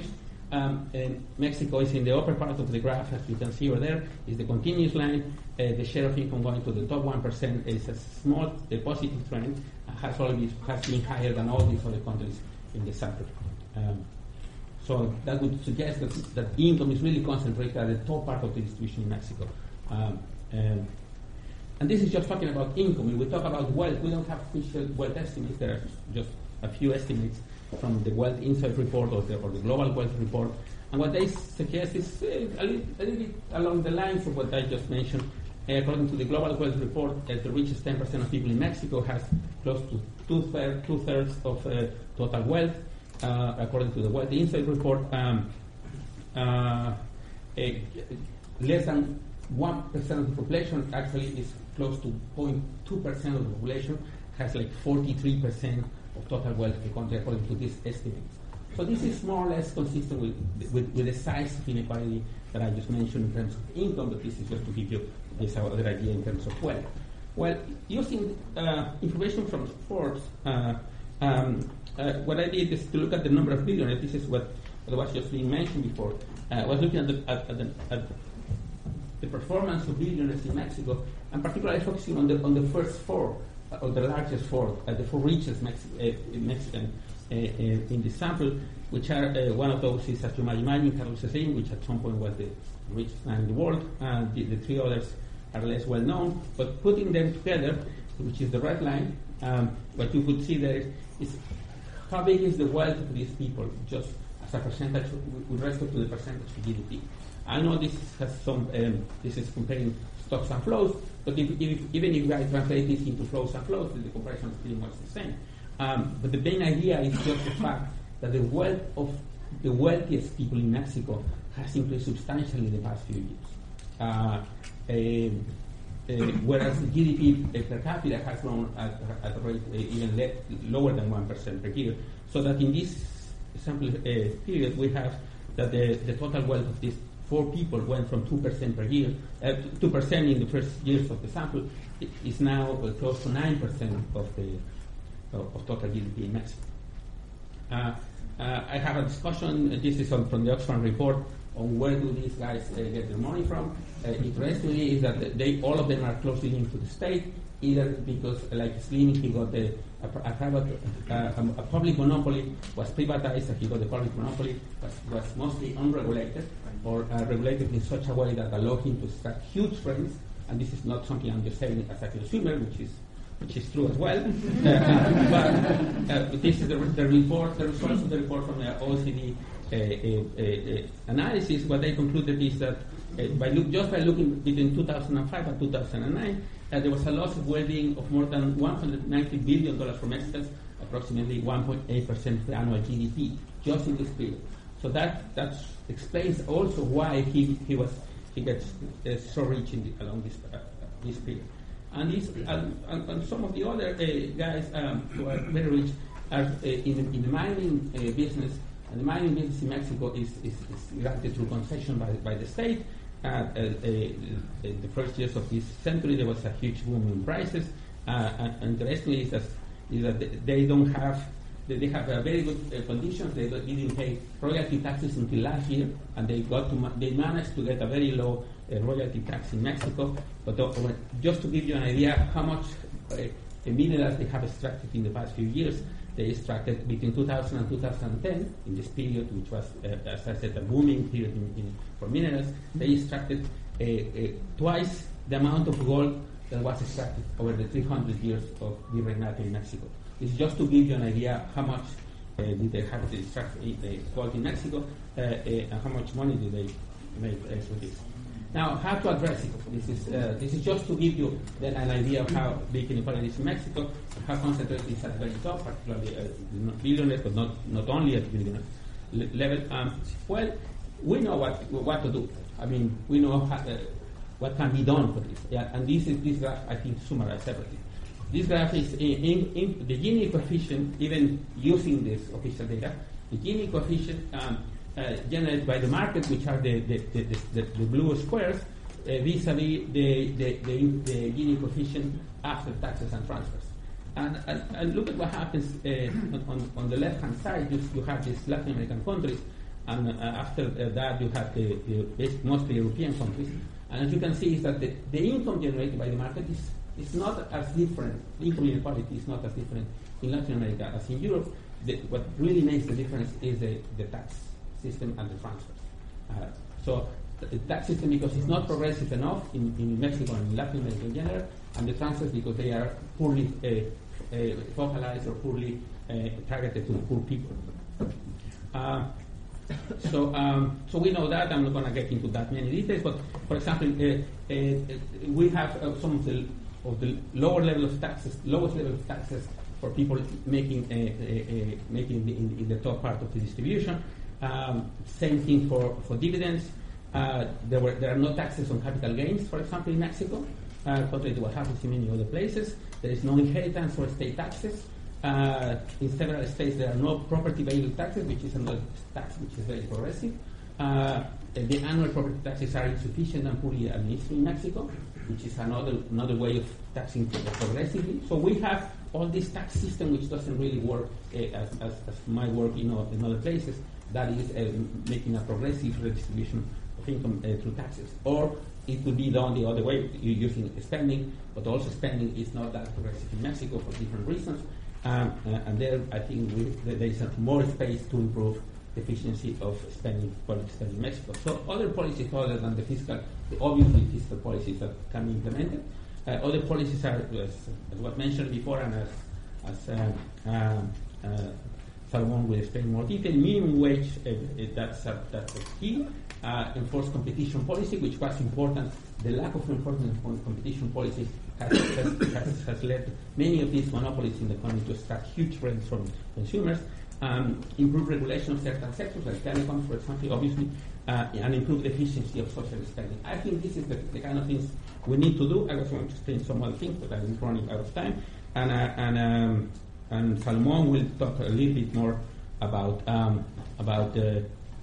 [SPEAKER 6] Um, and Mexico is in the upper part of the graph, as you can see over there, is the continuous line. Uh, the share of income going to the top one percent is a small a positive trend, uh, has always has been higher than all these other countries in the sample. Um, so that would suggest that, that income is really concentrated at the top part of the distribution in Mexico. Um, um, and this is just talking about income. When we talk about wealth, we don't have official wealth estimates. There are just a few estimates from the Wealth Insight report or the, or the Global Wealth report. And what they suggest is uh, a, little, a little bit along the lines of what I just mentioned. Uh, according to the Global Wealth report, uh, the richest ten percent of people in Mexico has close to two-thirds, two-thirds of uh, total wealth. Uh, according to the Wealth Insight report, um, uh, a, less than one percent of the population actually is close to zero point two percent of the population has like forty-three percent of total wealth of the country according to these estimates. So this is more or less consistent with, with, with the size of inequality that I just mentioned in terms of income, but this is just to give you this other idea in terms of wealth. Well, using uh, information from Forbes, uh, um, uh, what I did is to look at the number of billionaires. This is what, what was just being mentioned before. Uh, I was looking at the, at, at, the, at the performance of billionaires in Mexico, and particularly focusing on the on the first four, uh, or the largest four, uh, the four richest Mexi- uh, Mexican uh, uh, in the sample, which are uh, one of those is, as you might imagine, Carlos Slim, which at some point was the richest man in the world, and the, the three others are less well known. But putting them together, which is the red line, um, what you could see there is how big is the wealth of these people, just as a percentage with respect to the percentage of G D P. I know this has some, um, this is comparing stocks and flows, but if, if, even if I translate this into flows and flows, the comparison is pretty much the same. Um, but the main idea is just the fact that the wealth of the wealthiest people in Mexico has increased substantially in the past few years. Uh, uh, uh, whereas the G D P per capita has grown at, at a rate uh, even le- lower than one percent per year. So that in this sample uh, period, we have that the, the total wealth of these four people went from two percent per year, uh, two percent in the first years of the sample, it is now uh, close to nine percent of the of, of total G D P in Mexico. Uh, uh, I have a discussion, uh, this is on, from the Oxfam report, on where do these guys uh, get their money from. Uh, interestingly is that they, all of them are closely linked to the state, either because, like Slim, he got the, a, a private, uh, a, a public monopoly was privatized, he got the public monopoly, was, was mostly unregulated, or uh, regulated in such a way that allowed him to extract huge rents, and this is not something I'm just saying as a consumer, which is which is true as well. uh, but uh, this is the, the report, the results of the report from the O E C D uh, uh, uh, analysis. What they concluded is that uh, by look, just by looking between two thousand five and two thousand nine, uh, there was a loss of well-being of more than one hundred ninety billion dollars for Mexicans, approximately one point eight percent of the annual G D P, just in this period. So that that explains also why he, he was he gets uh, so rich in the, along this uh, this period. And, these, and, and, and some of the other uh, guys um, who are very rich are uh, in, the, in the mining uh, business. And the mining business in Mexico is, is, is granted through concession by, by the state. Uh, uh, uh, in the first years of this century, there was a huge boom in prices. Uh, and, and interestingly is that, is that they don't have they have uh, very good uh, conditions. They didn't pay royalty taxes until last year, and they got to ma- they managed to get a very low uh, royalty tax in Mexico. But uh, just to give you an idea how much uh, minerals they have extracted in the past few years, they extracted between two thousand and two thousand ten, in this period, which was, uh, as I said, a booming period in, in, for minerals. They extracted uh, uh, twice the amount of gold that was extracted over the three hundred years of virreinato in Mexico. It's just to give you an idea how much uh, did they have to extract uh, gold in Mexico, uh, uh, and how much money did they make uh, with this. Now, how to address it? This is uh, this is just to give you then an idea of how big inequality is in Mexico, how concentrated it is at the very top, particularly uh, not billionaires, but not, not only at the billionaire level. Um, well, we know what what to do. I mean, we know how, uh, what can be done for this. Yeah, and this is this graph I think summarizes everything. This graph is in, in, in the Gini coefficient, even using this official data, the Gini coefficient um, uh, generated by the market, which are the, the, the, the, the blue squares, uh, vis-a-vis the, the, the, the Gini coefficient after taxes and transfers. And, and, and look at what happens uh, on, on the left-hand side. You, you have these Latin American countries, and uh, after uh, that you have the, the mostly European countries. And as you can see, is that the, the income generated by the market is, is not as different. The income inequality is not as different in Latin America as in Europe. The, what really makes the difference is the, the tax system and the transfers. Uh, so the tax system, because it's not progressive enough in, in Mexico and in Latin America in general, and the transfers because they are poorly uh, uh, focalized or poorly uh, targeted to poor people. Uh, so, um, so we know that. I'm not going to get into that many details, but for example, uh, uh, we have uh, some of the of the lower level of taxes, lowest level of taxes for people making uh, uh, uh, making the, in, in the top part of the distribution. Um, same thing for for dividends. Uh, there were there are no taxes on capital gains, for example, in Mexico, uh, contrary to what happens in many other places. There is no inheritance or estate taxes. Uh, in several states, there are no property value taxes, which is another tax which is very progressive. Uh, the annual property taxes are insufficient and poorly administered in Mexico, which is another another way of taxing progressively. So we have all this tax system which doesn't really work uh, as, as, as might work in, uh, in other places. That is uh, making a progressive redistribution of income uh, through taxes. Or it could be done the other way, using spending, but also spending is not that progressive in Mexico for different reasons. Um, uh, and there, I think we, there is more space to improve the efficiency of spending, public spending in Mexico. So other policies other than the fiscal, the obviously fiscal policies that can be implemented. Uh, other policies are, as, as was mentioned before, and as, as uh, um, uh, Salomon will explain in more detail, minimum wage, uh, uh, that's, uh, that's a key. Uh, enforced competition policy, which was important. The lack of enforcement on competition policy has, has, has, has led many of these monopolies in the economy to extract huge rents from consumers. Um, improve regulation of certain sectors, like telecoms, for example, obviously, uh, and improve the efficiency of social spending. I think this is the, the kind of things we need to do. I was going to explain some other things, but I'm running out of time. And, uh, and, um, and Salomon will talk a little bit more about um, about the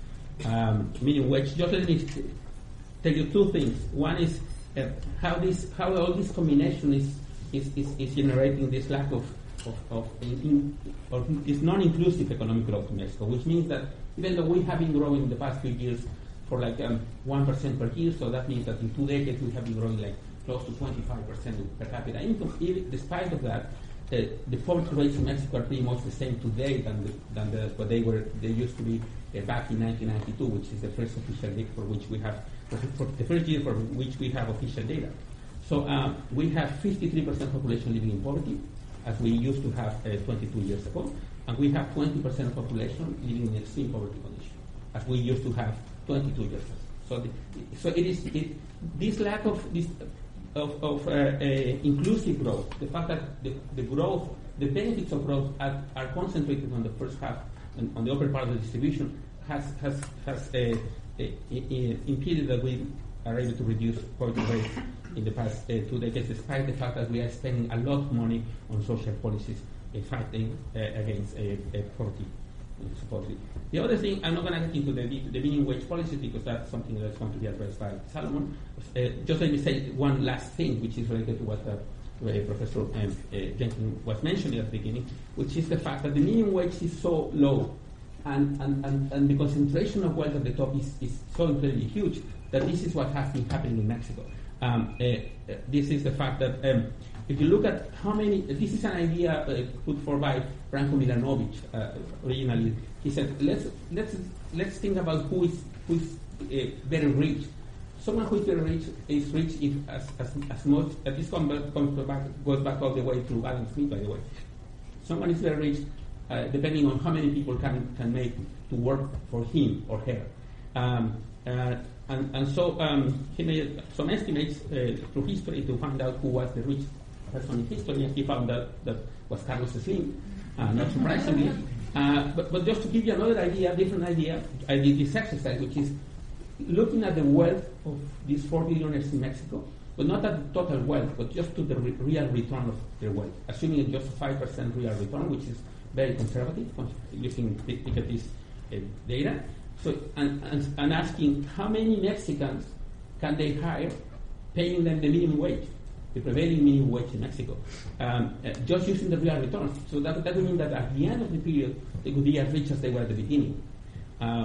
[SPEAKER 6] um, minimum wage. Just let me tell you two things. One is uh, how this, how all this combination is is, is, is generating this lack of of, of in, or this non-inclusive economic growth in Mexico, which means that even though we have been growing in the past few years for like um, one percent per year, so that means that in two decades we have been growing like close to twenty-five percent per capita income. Even despite of that, uh, the poverty rates in Mexico are pretty much the same today than the, than the, what they were they used to be uh, back in nineteen ninety-two, which is the first official date for which we have for, for the first year for which we have official data. So um, we have fifty-three percent population living in poverty, as we used to have uh, twenty-two years ago, and we have twenty percent of population living in extreme poverty condition, as we used to have twenty-two years ago. So, the, so it is it, this lack of this of, of uh, uh, inclusive growth, the fact that the, the growth, the benefits of growth are, are concentrated on the first half, and on the upper part of the distribution, has has has uh, uh, impeded that we are able to reduce poverty rates in the past uh, two decades, despite the fact that we are spending a lot of money on social policies uh, fighting uh, against uh, uh, poverty, uh, supposedly. The other thing, I'm not going to get into the, the minimum wage policy because that's something that's going to be addressed by Salomon. Uh, just let me say one last thing, which is related to what uh, uh, Professor um, uh, Jenkins was mentioning at the beginning, which is the fact that the minimum wage is so low, and, and, and, and the concentration of wealth at the top is, is so incredibly huge that this is what has been happening in Mexico. Um, uh, uh, this is the fact that um, if you look at how many, this is an idea uh, put forward by Branko Milanovic uh, originally. He said, let's let's let's think about who is who is uh, very rich. Someone who is very rich is rich if as as, as much. Uh, this comes back, comes back goes back all the way to Adam Smith, by the way. Someone is very rich uh, depending on how many people can can make to work for him or her. Um, uh, And, and so um, he made some estimates uh, through history to find out who was the rich person in history, and he found that that was Carlos Slim, uh, not surprisingly. Uh, but, but just to give you another idea, different idea, I did this exercise, which is looking at the wealth of these four billionaires in Mexico, but not at the total wealth, but just to the re- real return of their wealth, assuming just five percent real return, which is very conservative, using look at this uh, data. So, and, and, and asking how many Mexicans can they hire, paying them the minimum wage, the prevailing minimum wage in Mexico, um, uh, just using the real returns. So that, that would mean that at the end of the period, they could be as rich as they were at the beginning. Uh,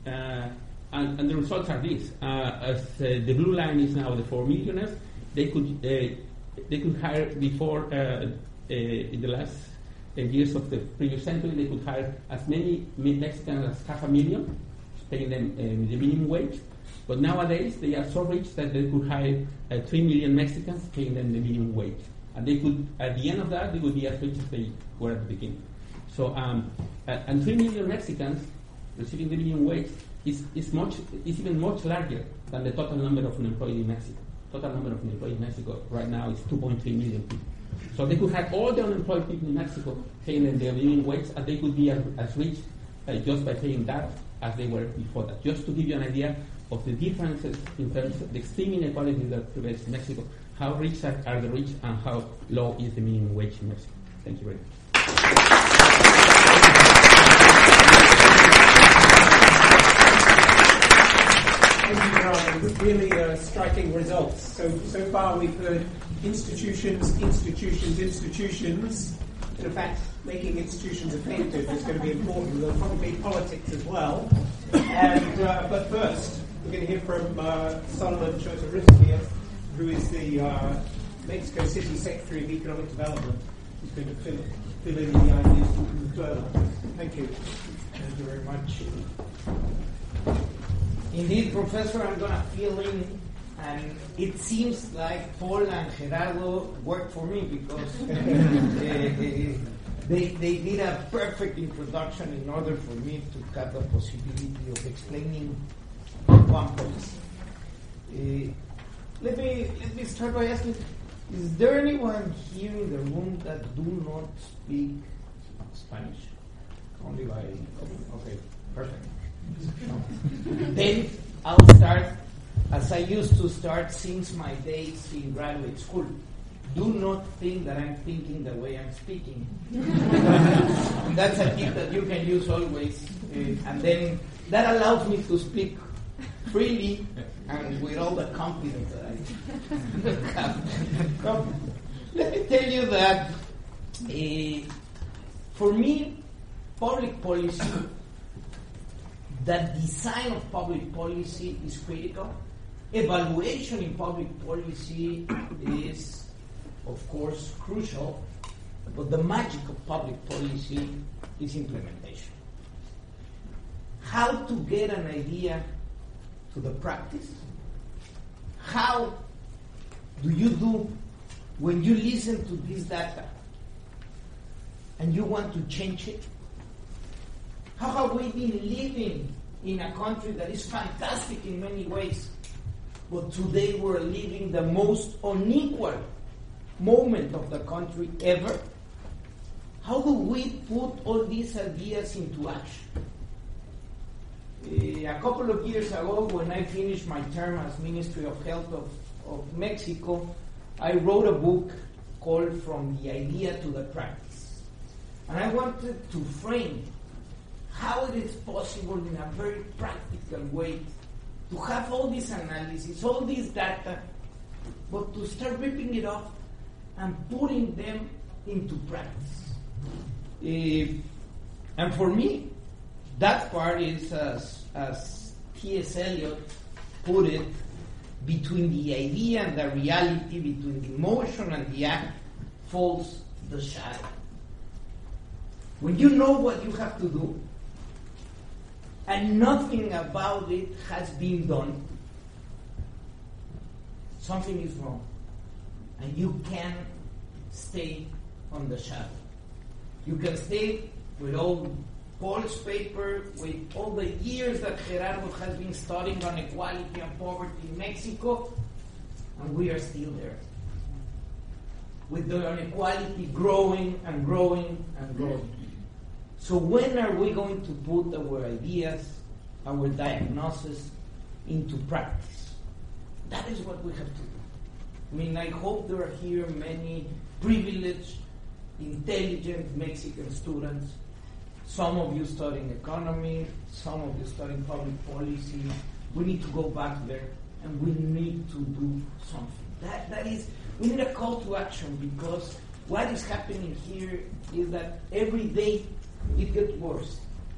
[SPEAKER 6] Uh, and, and the results are these. Uh, as uh, the blue line is now the four millionaires, they could uh, they could hire before uh, uh, in the last uh, years of the previous century, they could hire as many Mexicans as half a million, paying them uh, the minimum wage. But nowadays they are so rich that they could hire uh, three million Mexicans, paying them the minimum wage. And they could, at the end of that, they would be as rich as they were at the beginning. So, um, uh, and three million Mexicans receiving the minimum wage is, is much is even much larger than the total number of unemployed in Mexico. Total number of unemployed in Mexico right now is two point three million people. So they could have all the unemployed people in Mexico paying them their minimum wage, and they could be as, as rich uh, just by paying that as they were before that. Just to give you an idea of the differences in terms of the extreme inequality that prevails in Mexico, how rich are, are the rich and how low is the minimum wage in Mexico. Thank you very much.
[SPEAKER 1] Thank you, Brian. Really uh, striking results. So, so far we've heard institutions, institutions, institutions. And in fact, making institutions effective is going to be important. There'll probably be politics as well. And uh, but first, we're going to hear from uh, Solomon Chotariskia, who is the uh, Mexico City Secretary of Economic Development. He's going to fill, fill in the ideas further. Thank you.
[SPEAKER 7] Thank you very much. Indeed, Professor, I'm going to fill in, and it seems like Paul and Gerardo worked for me because uh, they, they did a perfect introduction in order for me to have the possibility of explaining one policy. Uh, let me let me start by asking: is there anyone here in the room that do not speak Spanish? Only by okay, perfect. Then I'll start as I used to start since my days in graduate school. Do not think that I'm thinking the way I'm speaking. That's a tip that you can use always, uh, and then that allows me to speak freely and with all the confidence that I have. Now, let me tell you that uh, for me, public policy, the design of public policy is critical. Evaluation in public policy is, of course, crucial, but the magic of public policy is implementation. How to get an idea to the practice? How do you do when you listen to this data and you want to change it? How have we been living in a country that is fantastic in many ways, but today we're living the most unequal moment of the country ever? How do we put all these ideas into action? Uh, a couple of years ago, when I finished my term as Ministry of Health of, of Mexico, I wrote a book called From the Idea to the Practice. And I wanted to frame how it is possible in a very practical way to have all this analysis, all this data, but to start ripping it off and putting them into practice. Uh, and for me, that part is, as, as T S Eliot put it, between the idea and the reality, between the emotion and the act, falls the shadow. When you know what you have to do, and nothing about it has been done, something is wrong. And you can stay on the shadow. You can stay with all Paul's paper, with all the years that Gerardo has been studying on equality and poverty in Mexico, and we are still there. With the inequality growing and growing and growing. So when are we going to put our ideas, our diagnosis into practice? That is what we have to do. I mean, I hope there are here many privileged, intelligent Mexican students. Some of you studying economy, some of you studying public policy. We need to go back there and we need to do something. That that is, we need a call to action, because what is happening here is that every day it gets worse.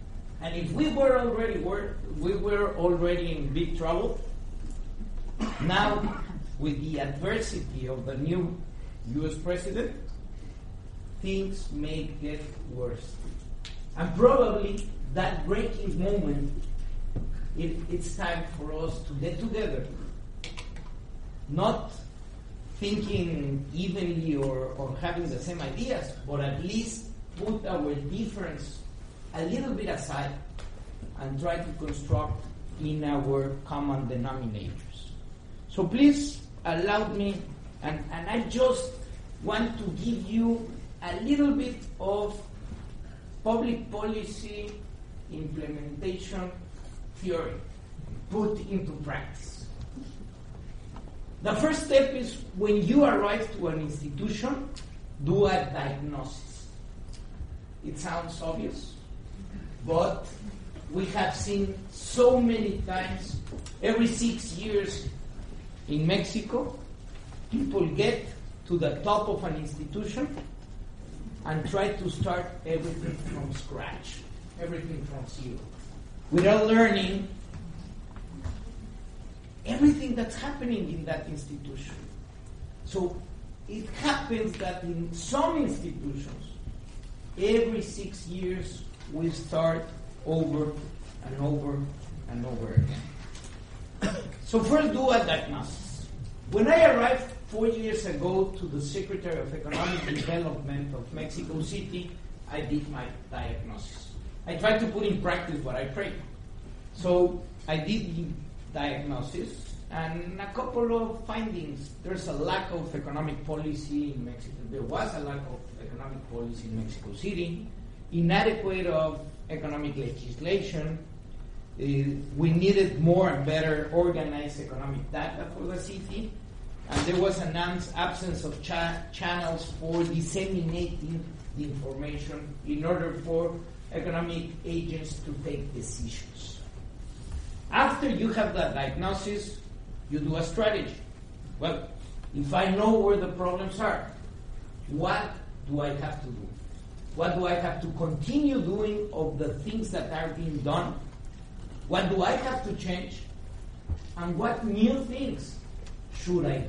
[SPEAKER 7] And if we were already were, we were already in big trouble, now with the adversity of the new U S president, things may get worse. And probably that breaking moment, it, it's time for us to get together, not thinking evenly or, or having the same ideas, but at least put our difference a little bit aside and try to construct in our common denominators. So please allow me, and, and I just want to give you a little bit of public policy implementation theory put into practice. The first step is when you arrive to an institution, do a diagnosis. It sounds obvious, but we have seen so many times, every six years in Mexico, people get to the top of an institution and try to start everything from scratch, everything from zero, without learning everything that's happening in that institution. So it happens that in some institutions, every six years we start over and over and over again. So first, do a diagnosis. When I arrived four years ago to the Secretary of Economic Development of Mexico City, I did my diagnosis. I tried to put in practice what I prayed. So I did the diagnosis and a couple of findings. There's a lack of economic policy in Mexico. There was a lack of economic policy in Mexico City, inadequate of economic legislation. Uh, we needed more and better organized economic data for the city, and there was an absence of cha- channels for disseminating the information in order for economic agents to take decisions. After you have the diagnosis, you do a strategy. Well, if I know where the problems are, what do I have to do? What do I have to continue doing of the things that are being done? What do I have to change? And what new things should I do?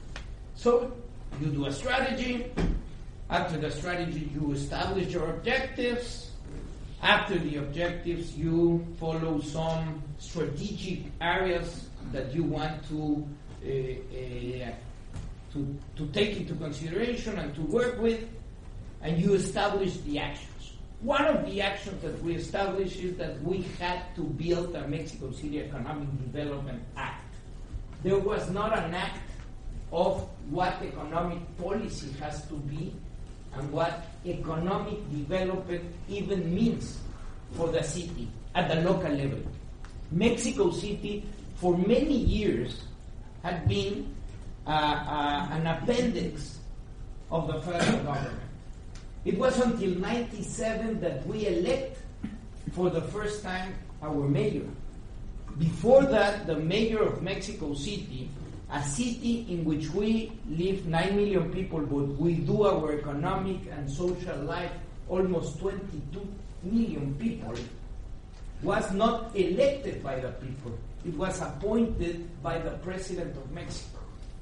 [SPEAKER 7] So you do a strategy. After the strategy, you establish your objectives. After the objectives, you follow some strategic areas that you want to uh, uh, to, to take into consideration and to work with, and you establish the actions. One of the actions that we established is that we had to build a Mexico City Economic Development Act. There was not an act of what economic policy has to be and what economic development even means for the city at the local level. Mexico City, for many years, had been uh, uh, an appendix of the federal government. It was until ninety-seven that we elect for the first time our mayor. Before that, the mayor of Mexico City, a city in which we live nine million people, but we do our economic and social life almost twenty-two million people, was not elected by the people. It was appointed by the President of Mexico.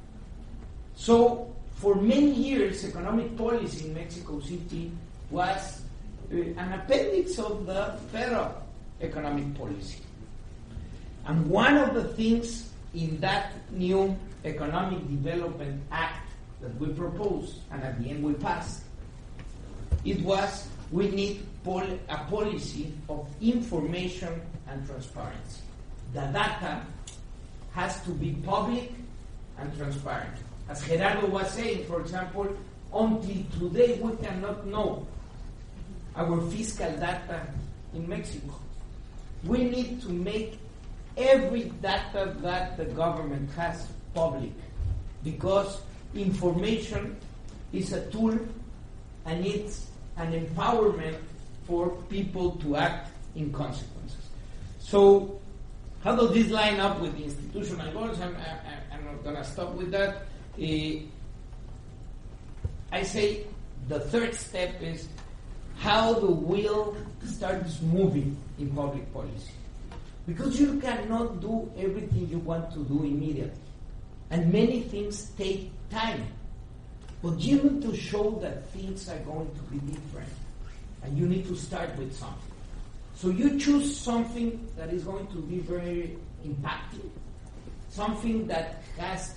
[SPEAKER 7] So, for many years, economic policy in Mexico City was uh, an appendix of the federal economic policy. And one of the things in that new Economic Development Act that we proposed, and at the end we passed, it was we need pol- a policy of information and transparency. The data has to be public and transparent. As Gerardo was saying, for example, until today we cannot know our fiscal data in Mexico. We need to make every data that the government has public, because information is a tool and it's an empowerment for people to act in consequences. So how does this line up with the institutional goals? I'm, I, I'm not going to stop with that. Uh, I say the third step is how the wheel starts moving in public policy. Because you cannot do everything you want to do immediately. And many things take time. But you need to show that things are going to be different. And you need to start with something. So you choose something that is going to be very impactful, something that has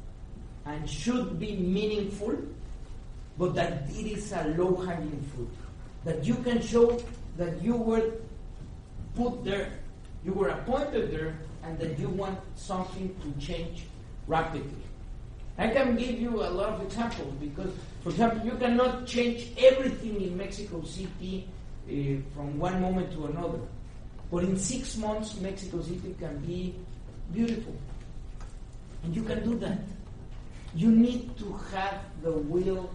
[SPEAKER 7] and should be meaningful, but that it is a low-hanging fruit. That you can show that you were put there, you were appointed there, and that you want something to change rapidly. I can give you a lot of examples because, for example, you cannot change everything in Mexico City uh, from one moment to another. But in six months, Mexico City can be beautiful. And you can do that. You need to have the wheel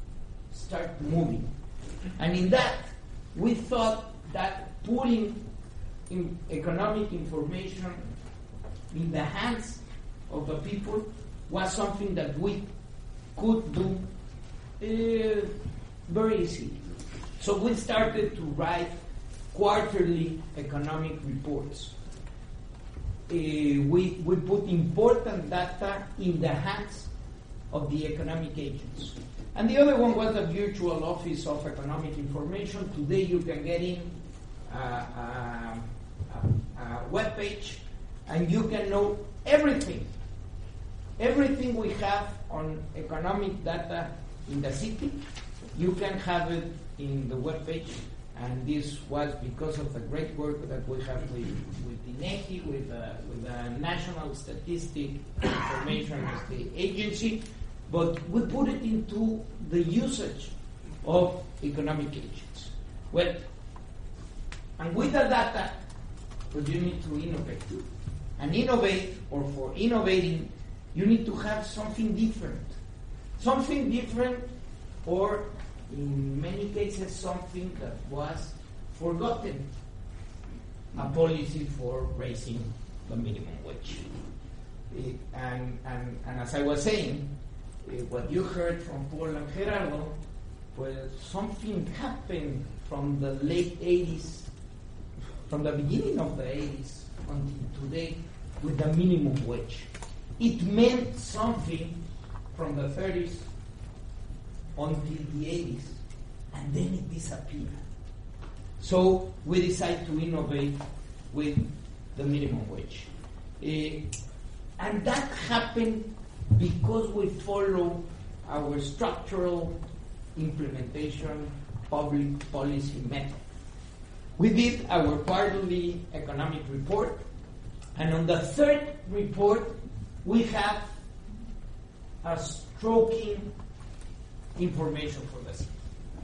[SPEAKER 7] start moving. And in that, we thought that putting in economic information in the hands of the people was something that we could do uh, very easily. So we started to write quarterly economic reports. Uh, we, we put important data in the hands of the economic agents. And the other one was the Virtual Office of Economic Information. Today you can get in a, a, a, a web page and you can know everything. Everything we have on economic data in the city, you can have it in the web page. And this was because of the great work that we have with, with INEGI, with, uh, with the National Statistic Information Agency, but we put it into the usage of economic agents. Well, and with the data, but you need to innovate. And innovate, or for innovating, you need to have something different. Something different, or in many cases, something that was forgotten. A policy for raising the minimum wage. It, and, and, and as I was saying, uh, what you heard from Paul and Gerardo, well, something happened from the late eighties, from the beginning of the eighties until today with the minimum wage. It meant something from the thirties until the eighties, and then it disappeared. So we decided to innovate with the minimum wage. Uh, and that happened because we follow our structural implementation public policy method. We did our quarterly economic report, and on the third report, we have a stroking information for the city.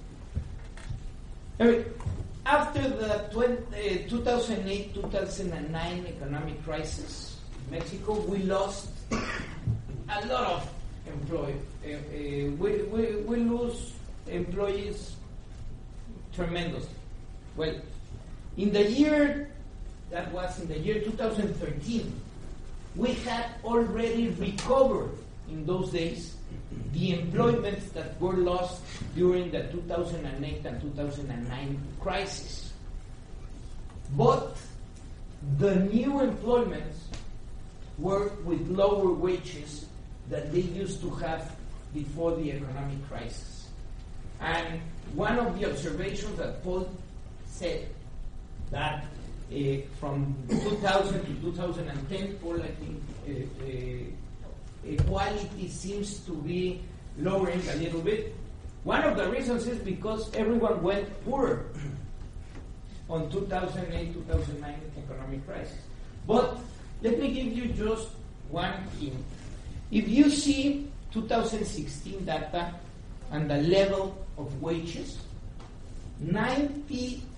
[SPEAKER 7] Anyway, after the two thousand eight two thousand nine economic crisis in Mexico, we lost a lot of employees. Uh, uh, we, we, we lose employees tremendously. Well, in the year, that was in the year two thousand thirteen, we had already recovered in those days the employments that were lost during the two thousand eight and two thousand nine crisis. But the new employments were with lower wages than they used to have before the economic crisis. And one of the observations that Paul said, that uh, from two thousand to two thousand ten, Paul, I think, uh, uh, equality seems to be lowering a little bit. One of the reasons is because everyone went poorer on two thousand eight two thousand nine economic crisis. But let me give you just one hint. If you see two thousand sixteen data and the level of wages, ninety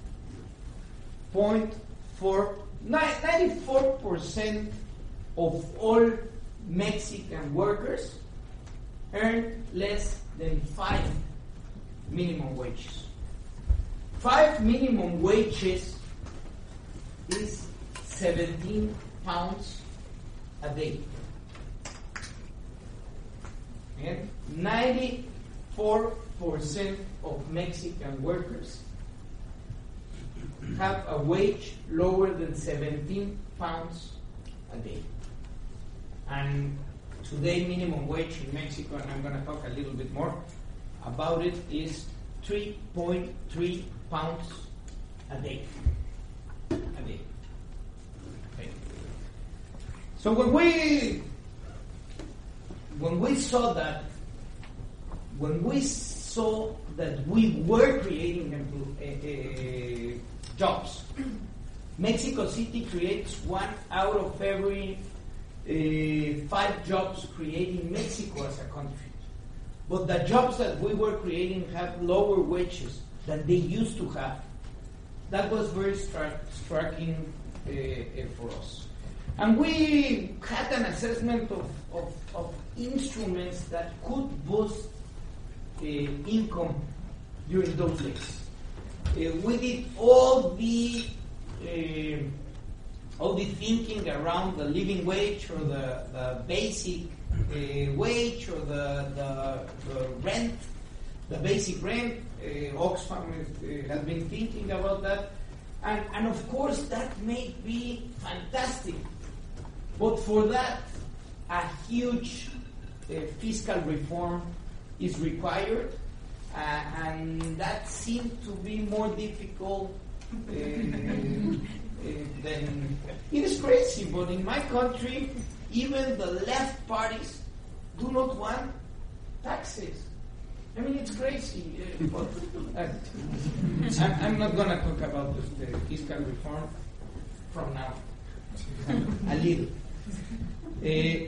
[SPEAKER 7] point four, ninety-four percent of all Mexican workers earn less than five minimum wages. Five minimum wages is seventeen pounds a day. And ninety-four percent of Mexican workers have a wage lower than seventeen pounds a day. And today minimum wage in Mexico, and I'm going to talk a little bit more about it, is three point three pounds a day. A day. Okay. So when we when we saw that, when we saw that we were creating uh, uh, jobs, Mexico City creates one out of every uh, five jobs created in Mexico as a country. But the jobs that we were creating have lower wages than they used to have. That was very stri- striking uh, uh, for us. And we had an assessment of, of, of instruments that could boost uh, income during those days. Uh, we did all the uh, all the thinking around the living wage or the, the basic uh, wage or the, the, the rent, the basic rent. Uh, Oxfam uh, has been thinking about that. And, and of course, that may be fantastic. But for that, a huge uh, fiscal reform is required. Uh, and that seemed to be more difficult uh, uh, than... It is crazy, but in my country, even the left parties do not want taxes. I mean, it's crazy. Uh, but, uh, I'm, I'm not going to talk about the, the fiscal reform from now. A little. Uh,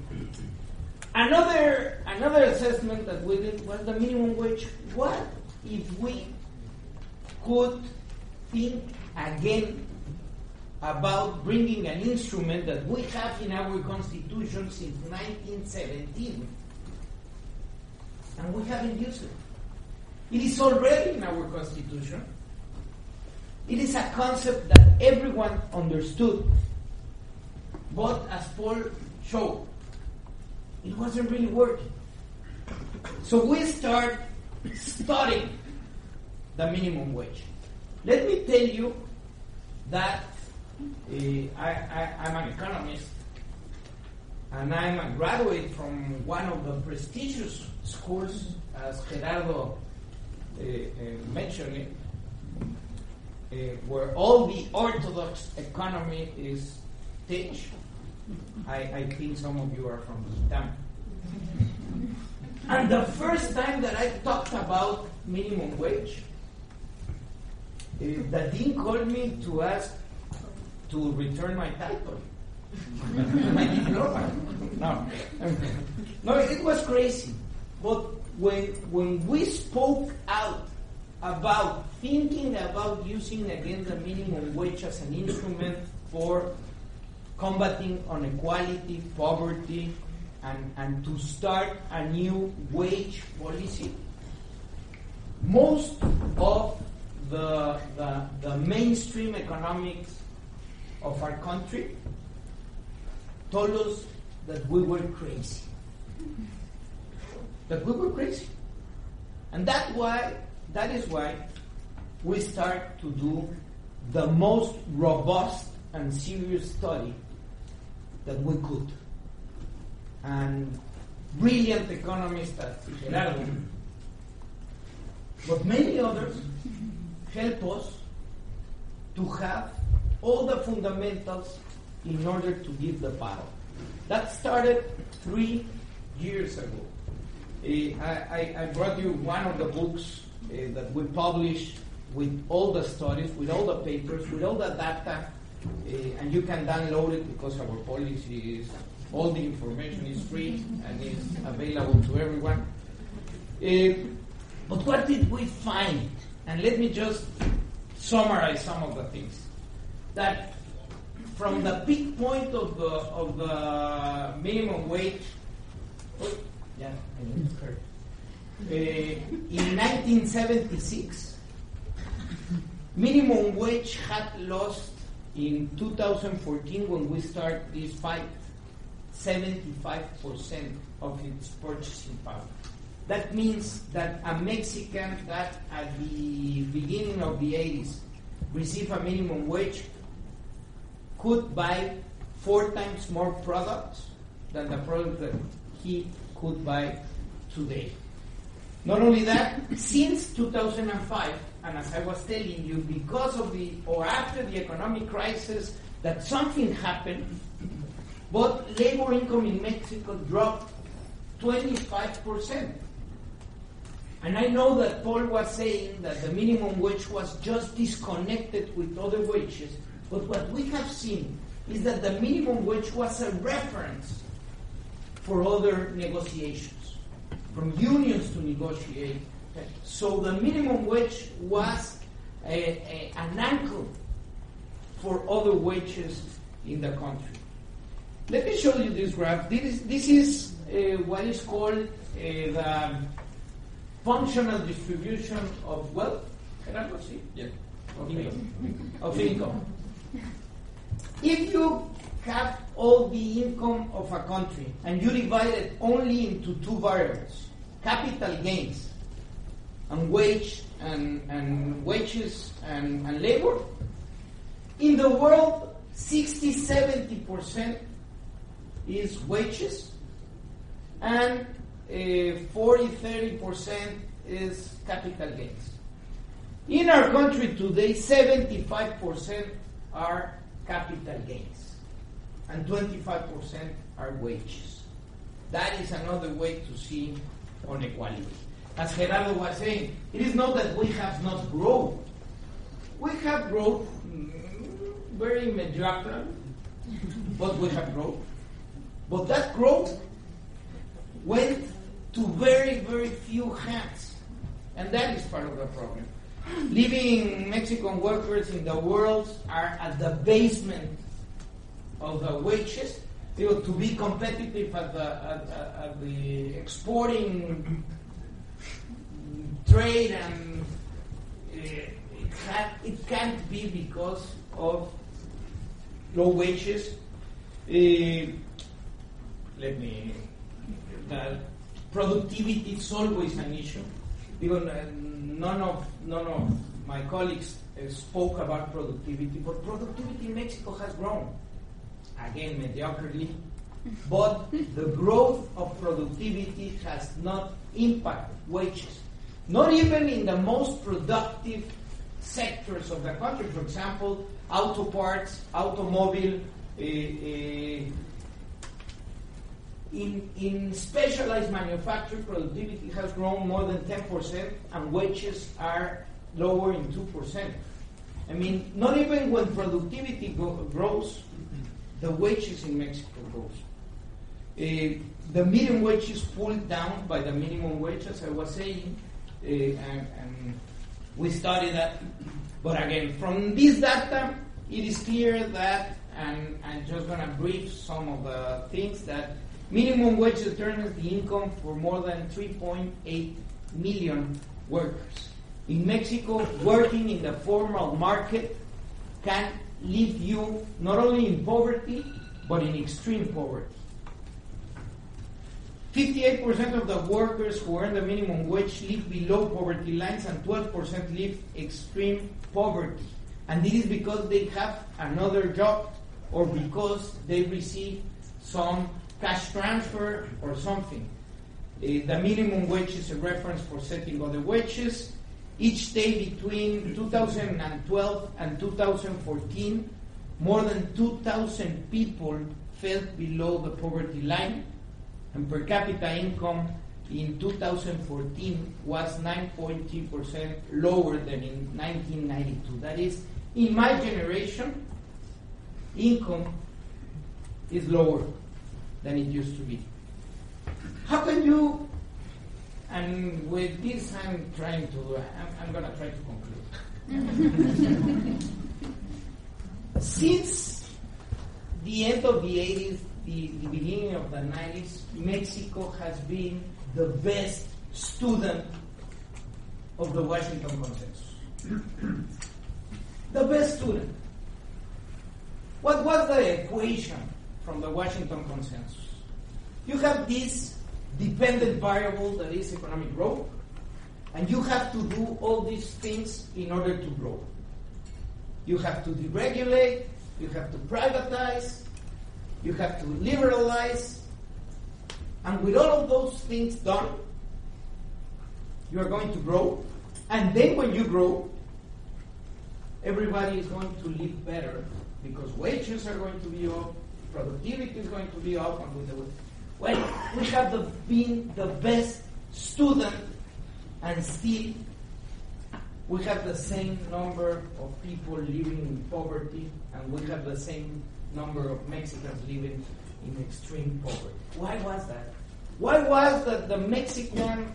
[SPEAKER 7] another another assessment that we did was the minimum wage. What if we could think again about bringing an instrument that we have in our constitution since nineteen seventeen, and we haven't used it? It is already in our constitution. It is a concept that everyone understood, but as Paul showed, it wasn't really working. So we start studying the minimum wage. Let me tell you that uh, I, I, I'm an economist, and I'm a graduate from one of the prestigious schools, as Gerardo uh, uh, mentioned it, uh, where all the orthodox economy is taught. I, I think some of you are from the town. And the first time that I talked about minimum wage, uh, the dean called me to ask to return my title, my diploma. No, no, it was crazy. But when when we spoke out about thinking about using again the minimum wage as an instrument for combating inequality, poverty, and, and to start a new wage policy, most of the, the, the mainstream economics of our country told us that we were crazy. That we were crazy. And that why that is why we start to do the most robust and serious study that we could. And brilliant economists as Gerardo, but many others, help us to have all the fundamentals in order to give the battle. That started three years ago. Uh, I, I brought you one of the books uh, that we published with all the studies, with all the papers, with all the data, uh, and you can download it because our policy is, all the information is free and is available to everyone. Uh, but what did we find? And let me just summarize some of the things. That from the peak point of the of the minimum wage, oh, yeah, uh, in nineteen seventy-six, minimum wage had lost in two thousand fourteen, when we start this fight, seventy-five percent of its purchasing power. That means that a Mexican that at the beginning of the eighties receive a minimum wage could buy four times more products than the product that he could buy today. Not only that, since two thousand five, and as I was telling you, because of the, or after the economic crisis, that something happened, but labor income in Mexico dropped twenty-five percent. And I know that Paul was saying that the minimum wage was just disconnected with other wages, but what we have seen is that the minimum wage was a reference for other negotiations, from unions to negotiate. So the minimum wage was a, a, an anchor for other wages in the country. Let me show you this graph. This is, this is uh, what is called uh, the functional distribution of wealth. Gerardo, see?
[SPEAKER 5] Yeah.
[SPEAKER 7] Okay. Of income. If you have all the income of a country and you divide it only into two variables, capital gains and wage and, and wages and, and labor, in the world, sixty to seventy percent is wages and uh, forty to thirty percent is capital gains. In our country today, seventy-five percent are capital gains and twenty-five percent are wages. That is another way to see inequality. As Gerardo was saying, it is not that we have not grown. We have growth, mm, very mediocre, but we have growth. But that growth went to very, very few hands. And that is part of the problem. Living Mexican workers in the world are at the basement of the wages. You know, to be competitive at the, at, at, at the exporting trade, and uh, it, ha- it can't be because of low wages. Uh, let me. The productivity is always an issue. Because uh, none of none of my colleagues uh, spoke about productivity, but productivity in Mexico has grown. Again, mediocrely, but the growth of productivity has not impacted wages. Not even in the most productive sectors of the country. For example, auto parts, automobile, uh, uh, in, in specialized manufacturing, productivity has grown more than ten percent and wages are lower in two percent. I mean, not even when productivity go, grows, the wages in Mexico grows. Uh, the median wage is pulled down by the minimum wage, as I was saying, uh, and, and we study that. But again, from this data, it is clear that, and I'm just going to brief some of the things, that minimum wage determines the income for more than three point eight million workers. In Mexico, working in the formal market can leave you not only in poverty, but in extreme poverty. fifty-eight percent of the workers who earn the minimum wage live below poverty lines and twelve percent live extreme poverty. And this is because they have another job or because they receive some cash transfer or something. Uh, the minimum wage is a reference for setting other wages. Each day between two thousand twelve and two thousand fourteen, more than two thousand people fell below the poverty line, and per capita income in two thousand fourteen was nine point three percent lower than in nineteen ninety-two. That is, in my generation, income is lower than it used to be. How can you, and with this I'm trying to, I'm, I'm going to try to conclude. Since the end of the eighties, the, the beginning of the nineties, Mexico has been the best student of the Washington Consensus. The best student. What was the equation from the Washington Consensus? You have this dependent variable that is economic growth, and you have to do all these things in order to grow. you have to deregulate, you have to privatize, you have to liberalize, and with all of those things done, you are going to grow, and then when you grow, everybody is going to live better because wages are going to be up, productivity is going to be up, and with the well, we have the, been the best student, and still we have the same number of people living in poverty, and we have the same number of Mexicans living in extreme poverty. Why was that? Why was that the Mexican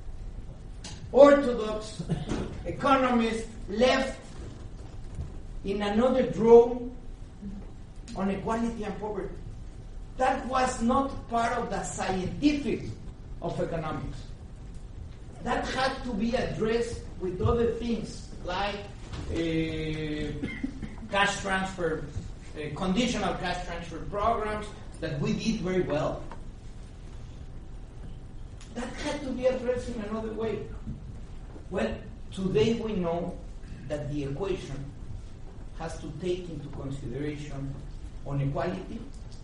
[SPEAKER 7] orthodox economist left in another drone on equality and poverty? That was not part of the scientific of economics. That had to be addressed with other things like uh, cash transfer, uh, conditional cash transfer programs that we did very well. That had to be addressed in another way. Well, today we know that the equation has to take into consideration inequality.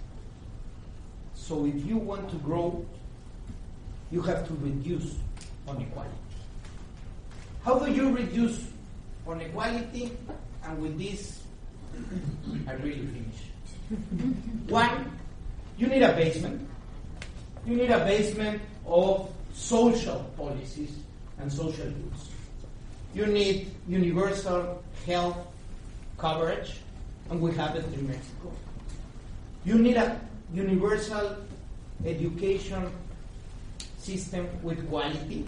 [SPEAKER 7] So if you want to grow, you have to reduce inequality. How do you reduce inequality? And with this, I really finish. One, you need a basement. You need a basement of social policies and social goods. You need universal health coverage, and we have it in Mexico. You need a universal education system with quality.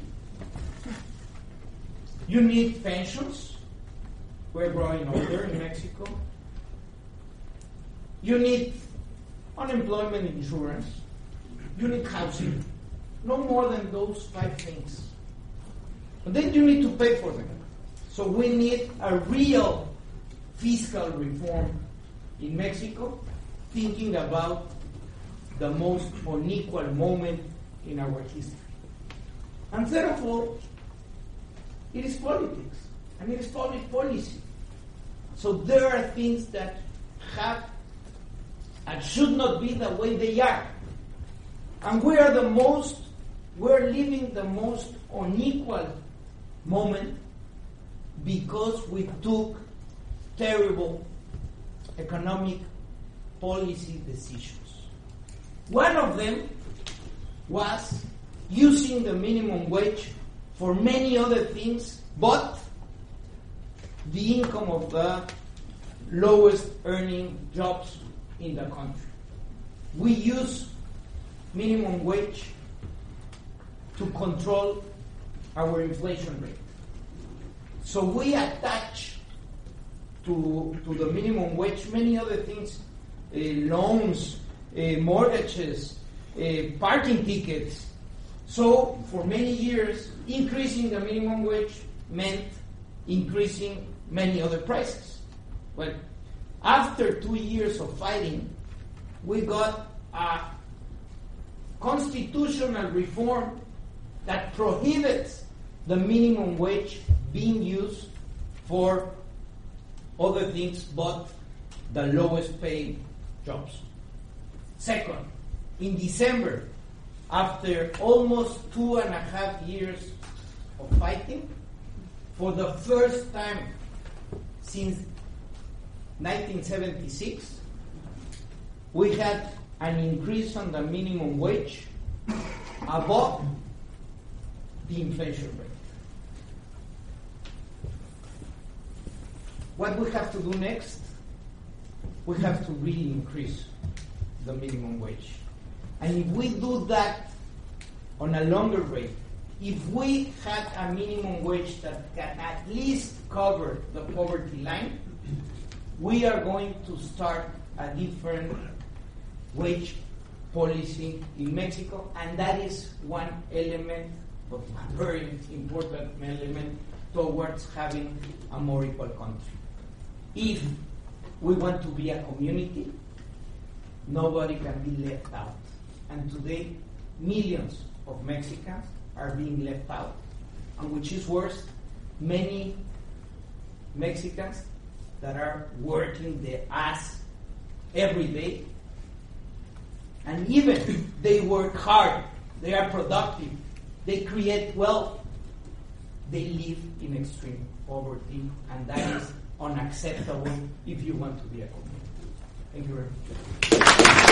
[SPEAKER 7] You need pensions. We're growing older in Mexico. You need unemployment insurance. You need housing. No more than those five things. But then you need to pay for them. So we need a real fiscal reform in Mexico, thinking about the most unequal moment in our history. And third of all, it is politics, and it is public policy. So there are things that have and should not be the way they are. And we are the most, we're living the most unequal moment because we took terrible economic policy decisions. One of them was using the minimum wage for many other things, but the income of the lowest earning jobs in the country. We use minimum wage to control our inflation rate. So we attach to, to the minimum wage many other things, uh, loans, uh, mortgages, uh, parking tickets. So for many years, increasing the minimum wage meant increasing many other prices. Well, after two years of fighting, we got a constitutional reform that prohibits the minimum wage being used for other things but the lowest paid jobs. Second, in December, after almost two and a half years of fighting, for the first time since nineteen seventy-six, we had an increase on the minimum wage above the inflation rate. What we have to do next, we have to really increase the minimum wage. And if we do that on a longer rate, if we had a minimum wage that can at least cover the poverty line, we are going to start a different wage policy in Mexico, and that is one element, but a very important element towards having a more equal country. If we want to be a community, nobody can be left out. And today, millions of Mexicans are being left out. And which is worse, many Mexicans that are working their ass every day. And even they work hard, they are productive, they create wealth, they live in extreme poverty, and that is unacceptable if you want to be a community. Thank you very much.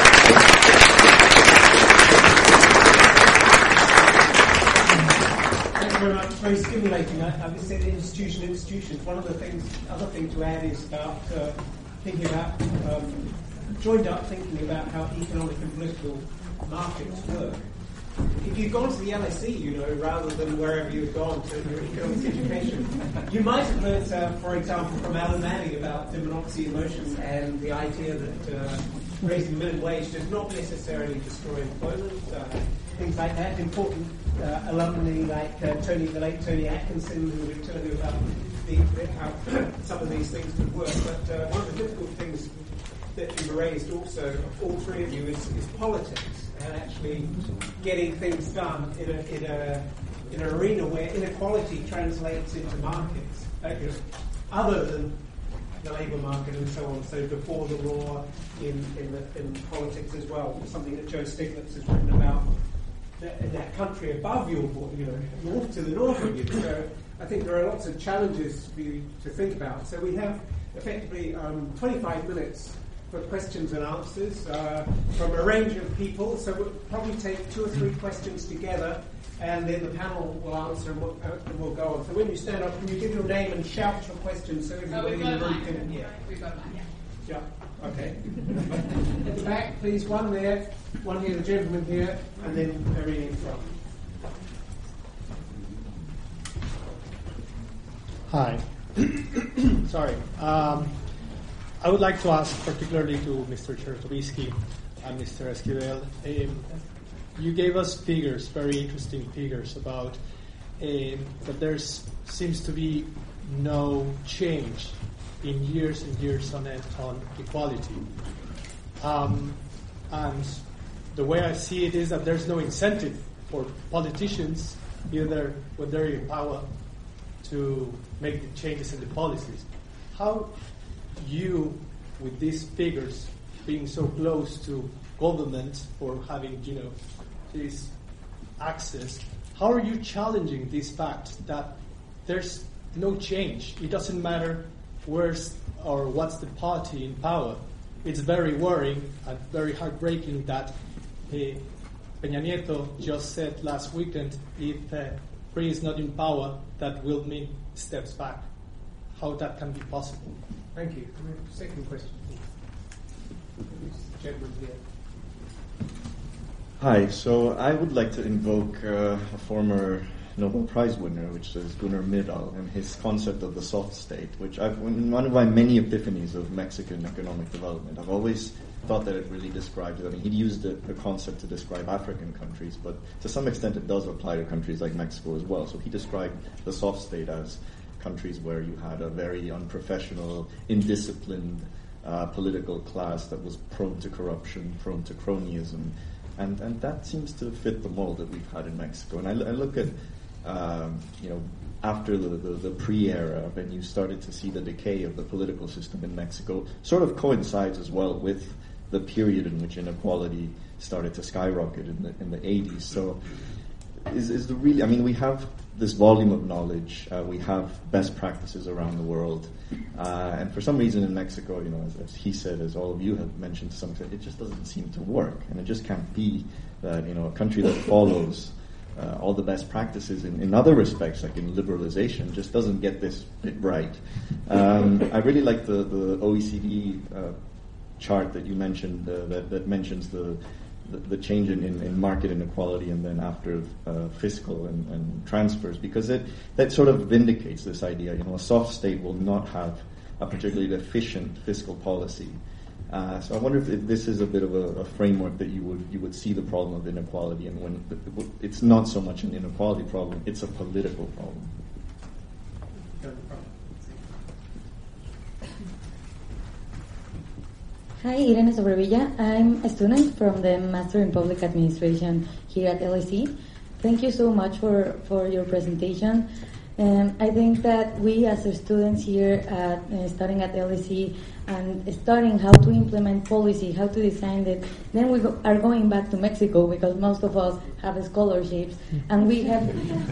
[SPEAKER 1] Thank you very much. It's very stimulating. I, I've said institution, institutions. One of the things, other thing to add is about uh, thinking about, um, joined up thinking about how economic and political markets work. If you'd gone to the L S E, you know, rather than wherever you'd gone to your economics education, you might have learned, uh, for example, from Alan Manning about democracy in motion and the idea that uh, raising the minimum wage does not necessarily destroy employment, uh, things like that. Important uh, alumni like uh, Tony, the late Tony Atkinson, who will tell you about the, the, how some of these things could work. But uh, one of the difficult things that you raised also, all three of you, is, is politics. And actually getting things done in a in a in an arena where inequality translates into markets, uh, other than the labour market and so on. So before the law in in, the, in politics as well, something that Joe Stiglitz has written about that, in that country above your, you know, north to the north of you. So I think there are lots of challenges for you to think about. So we have effectively um, twenty-five minutes. For questions and answers uh, from a range of people. So we'll probably take two or three questions together, and then the panel will answer and we'll, uh, and we'll go on. So when you stand up, can you give your name and shout your question so everybody
[SPEAKER 8] oh,
[SPEAKER 1] in the room can hear?
[SPEAKER 8] We've got mine.
[SPEAKER 1] Yeah. Okay. At the back, please. One there, one here, the gentleman here, and then Irene in front.
[SPEAKER 9] Hi. Sorry. Um, I would like to ask particularly to Mister Chertovsky and Mister Esquivel. Um, you gave us figures, very interesting figures, about um, that there seems to be no change in years and years on, on equality. Um, and the way I see it is that there's no incentive for politicians, either when they're in power, to make the changes in the policies. How you, with these figures, being so close to government for having, you know, this access, how are you challenging this fact that there's no change? It doesn't matter where's or what's the party in power. It's very worrying and very heartbreaking that uh, Peña Nieto just said last weekend, if uh, Free is not in power, that will mean steps back. How that can be possible?
[SPEAKER 1] Thank you. Second question, please. Gentleman here.
[SPEAKER 10] Hi. So I would like to invoke uh, a former Nobel Prize winner, which is Gunnar Myrdal, and his concept of the soft state, which I've, in one of my many epiphanies of Mexican economic development, I've always thought that it really described it. I mean, he used the, the concept to describe African countries, but to some extent it does apply to countries like Mexico as well. So he described the soft state as countries where you had a very unprofessional, indisciplined uh, political class that was prone to corruption, prone to cronyism, and and that seems to fit the mold that we've had in Mexico. And I, I look at, um, you know, after the, the, the pre-era, when you started to see the decay of the political system in Mexico, sort of coincides as well with the period in which inequality started to skyrocket in the in the eighties. So, is is the really? I mean, we have this volume of knowledge. Uh, we have best practices around the world, uh, and for some reason in Mexico, you know, as, as he said, as all of you have mentioned to some extent, it just doesn't seem to work, and it just can't be that, you know, a country that follows uh, all the best practices in, in other respects, like in liberalization, just doesn't get this bit right. Um, I really like the the O E C D uh, chart that you mentioned uh, that that mentions the The, the change in, in, in market inequality and then after uh, fiscal and, and transfers, because it that sort of vindicates this idea. You know, a soft state will not have a particularly efficient fiscal policy. Uh, so I wonder if, if this is a bit of a, a framework that you would you would see the problem of inequality, and when it's not so much an inequality problem, it's a political problem.
[SPEAKER 11] Hi, Irene Sobrevilla. I'm a student from the Master in Public Administration here at L S E. Thank you so much for, for your presentation. And I think that we as students here at, uh, studying at L S E and studying how to implement policy, how to design it, then we go, are going back to Mexico because most of us have scholarships and we have,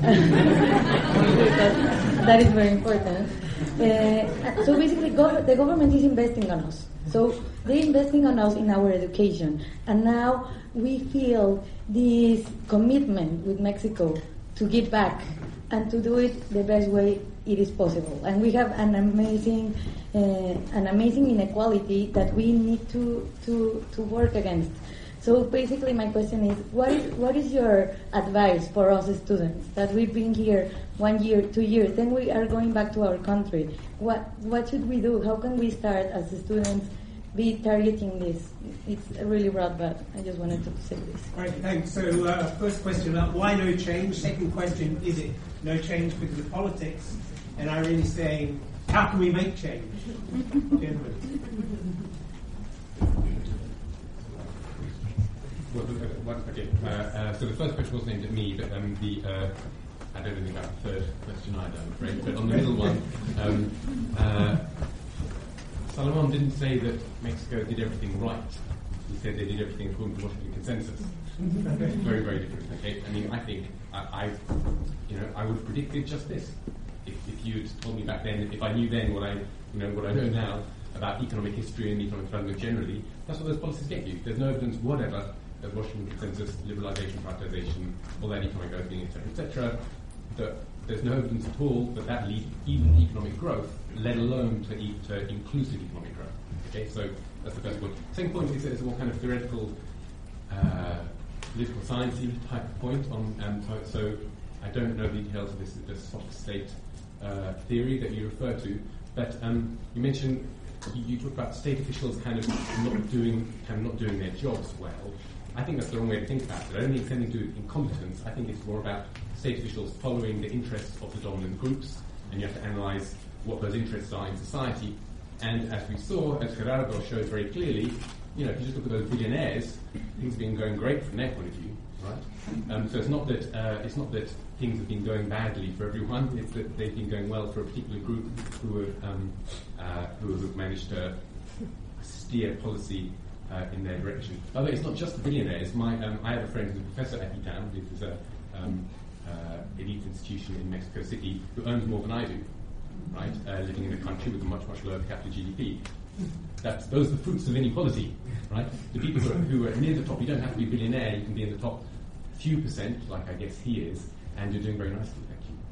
[SPEAKER 11] that is very important. Uh, so basically gov- the government is investing on us. So they're investing on us in our education. And now we feel this commitment with Mexico to give back and to do it the best way it is possible. And we have an amazing, uh, an amazing inequality that we need to, to, to work against. So basically my question is, what is, what is your advice for us students that we've been here one year, two years, then we are going back to our country? What, what should we do? How can we start as students be targeting this? It's really broad, but I just wanted to say this.
[SPEAKER 1] Great, thanks. So uh, first question, uh, why no change? Second question, is it no change because of politics? And I really say, how can we make change? Gentlemen.
[SPEAKER 5] Well, uh, okay. Uh, uh, so the first question was aimed at me, but um, the uh, I don't know anything about the third question either, I'm afraid. But on the middle one, um, uh, Salomon didn't say that Mexico did everything right. He said they did everything according to the Washington Consensus. Very, very different. Okay. I mean, I think I, I, you know, I would have predicted just this. If, if you'd told me back then, if I knew then what I, you know, what I know now about economic history and economic development generally, that's what those policies get you. There's no evidence whatever that Washington Consensus, liberalization, privatization, all that economic opening, et cetera, et cetera, that there's no evidence at all that that leads even economic growth, let alone to, e- to inclusive economic growth. Okay, so that's the first point. Second point is that it's a more kind of theoretical, uh, political sciencey type of point on, um, so, so I don't know the details of this, this soft state uh, theory that you refer to, but um, you mentioned you, you talked about state officials kind of not doing, kind of not doing their jobs well. I think that's the wrong way to think about it. I don't think it's anything to do with incompetence. I think it's more about state officials following the interests of the dominant groups, and you have to analyze what those interests are in society. And as we saw, as Gerardo showed very clearly, you know, if you just look at those billionaires, things have been going great from their point of view, right? Um, so it's not that uh, it's not that things have been going badly for everyone. It's that they've been going well for a particular group who have um, uh, who have managed to steer policy Uh, in their direction. By the way, it's not just the billionaires. My, um, I have a friend who's a professor at I T A M, which is a um, uh, elite institution in Mexico City, who earns more than I do, right? Uh, living in a country with a much, much lower per capita G D P. That's, those are the fruits of inequality, right? The people who are, who are near the top, you don't have to be a billionaire, you can be in the top few percent, like I guess he is, and you're doing very nicely, thank you.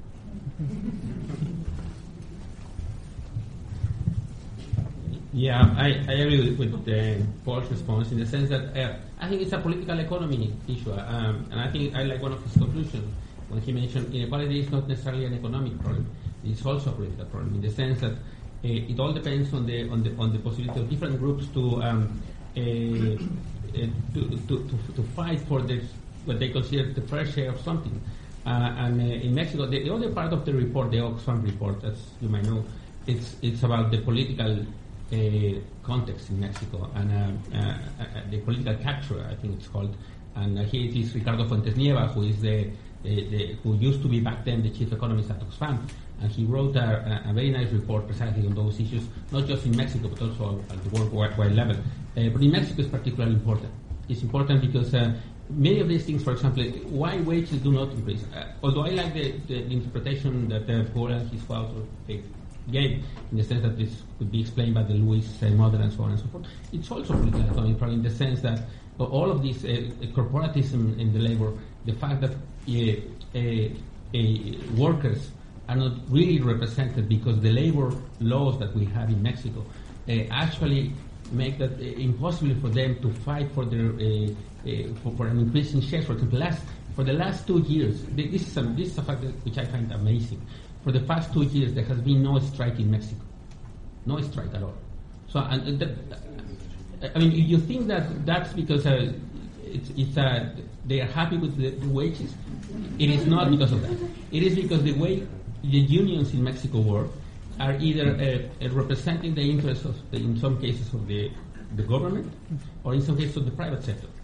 [SPEAKER 6] Yeah, I, I agree with, with uh, Paul's response in the sense that uh, I think it's a political economy issue, um, and I think I like one of his conclusions when he mentioned inequality is not necessarily an economic problem; it's also a political problem in the sense that uh, it all depends on the on the on the possibility of different groups to um, uh, uh, to, to, to to fight for the what they consider the fair share of something. Uh, and uh, in Mexico, the, the other part of the report, the Oxfam report, as you might know, it's it's about the political Uh, context in Mexico and uh, uh, uh, the political capture, I think it's called. And uh, here it is Ricardo Fuentes Nieva, who is the, the, the who used to be back then the chief economist at Oxfam, and he wrote a, a very nice report precisely on those issues, not just in Mexico but also at the worldwide level. Uh, but in Mexico, it's particularly important. It's important because uh, many of these things, for example, why wages do not increase. Uh, although I like the, the, the interpretation that uh, Paul and his co-author gave, in the sense that this could be explained by the Lewis uh, model and so on and so forth. It's also political economy, probably in the sense that uh, all of this uh, corporatism in the labor, the fact that uh, uh, uh, workers are not really represented because the labor laws that we have in Mexico uh, actually make that uh, impossible for them to fight for their uh, uh, for, for an increase in shares. For example, last for the last two years, this is a, this is a fact that, which I find amazing. For the past two years, there has been no strike in Mexico. No strike at all. So, and, and that, I mean, you think that that's because uh, it's, it's uh, they are happy with the, the wages. It is not because of that. It is because the way the unions in Mexico work are either uh, uh, representing the interests of, the, in some cases, of the, the government, or in some cases of the private sector.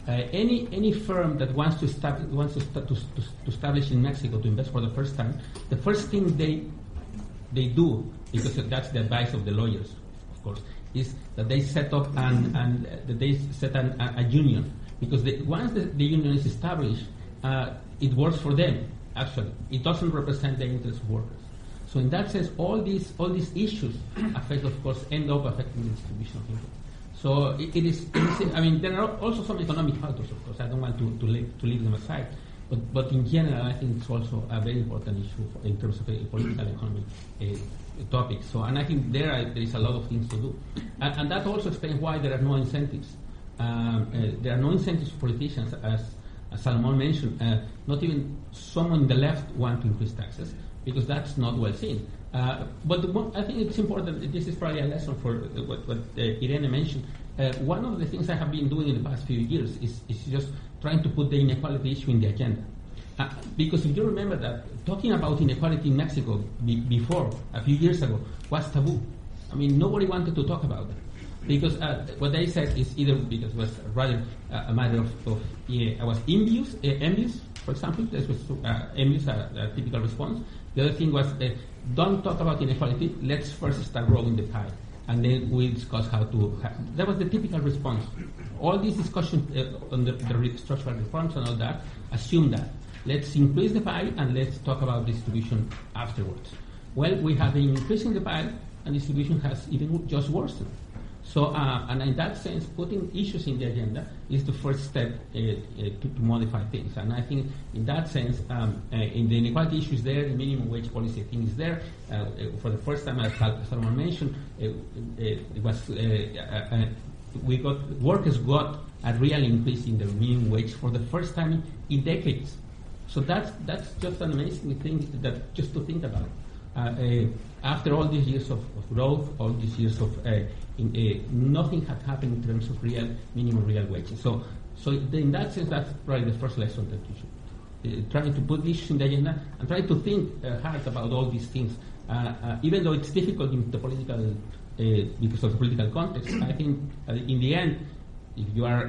[SPEAKER 6] Uh, any any firm that wants to start wants to, start to, to, to establish in Mexico to invest for the first time, the first thing they they do, because that's the advice of the lawyers, of course, is that they set up and and that they set an, a, a union, because the, once the, the union is established, uh, it works for them. Actually, it doesn't represent the interests of workers. So in that sense, all these all these issues affect, of course, end up affecting the distribution of income. So it, it, is, it is. I mean, there are also some economic factors, of course. I don't want to to leave, to leave them aside, but but in general, I think it's also a very important issue for, in terms of a political economic uh, topic. So, and I think there are, there is a lot of things to do, and, and that also explains why there are no incentives. Um, uh, there are no incentives for politicians, as, as Salomon mentioned. Uh, not even someone on the left want to increase taxes, because that's not well seen. Uh, but the one, I think it's important, this is probably a lesson for uh, what, what uh, Irene mentioned. Uh, one of the things I have been doing in the past few years is, is just trying to put the inequality issue in the agenda. Uh, because if you remember that talking about inequality in Mexico be, before, a few years ago, was taboo. I mean, nobody wanted to talk about it. Because uh, what they said is either because it was rather uh, a matter of, of yeah, I was envious, uh, envious, for example. This was uh, envious, uh, a typical response. The other thing was, uh, don't talk about inequality. Let's first start growing the pie, and then we discuss how to. Have, that was the typical response. All these discussions uh, on the, the structural reforms and all that assume that let's increase the pie and let's talk about distribution afterwards. Well, we have been increasing the pie, and distribution has even just worsened. So, uh, and in that sense, putting issues in the agenda is the first step uh, uh, to, to modify things. And I think, in that sense, um, uh, in the inequality issues there, the minimum wage policy thing is there. Uh, uh, for the first time, as Salomon mentioned, uh, uh, it was uh, uh, uh, we got workers got a real increase in the minimum wage for the first time in, in decades. So that's that's just an amazing thing that just to think about. Uh, uh, after all these years of, of growth, all these years of uh, in, uh, nothing had happened in terms of real minimum real wages. So, so in that sense, that's probably the first lesson that you should uh, try to put issues in the agenda and try to think uh, hard about all these things. Uh, uh, even though it's difficult in the political uh, because of the political context, I think uh, in the end, if you are uh,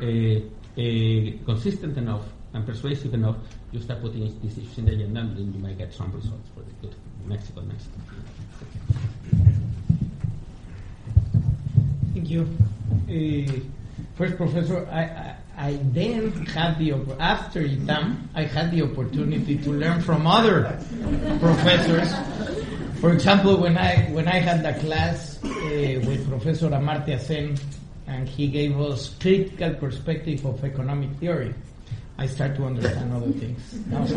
[SPEAKER 6] uh, consistent enough and persuasive enough, you start putting these issues in the agenda, and then you might get some results for the good of Mexico. Mexico.
[SPEAKER 7] Thank you. Uh, first, Professor, I, I, I then had the, after I T A M, I had the opportunity to learn from other professors. For example, when I when I had the class uh, with Professor Amartya Sen, and he gave us critical perspective of economic theory, I start to understand other things.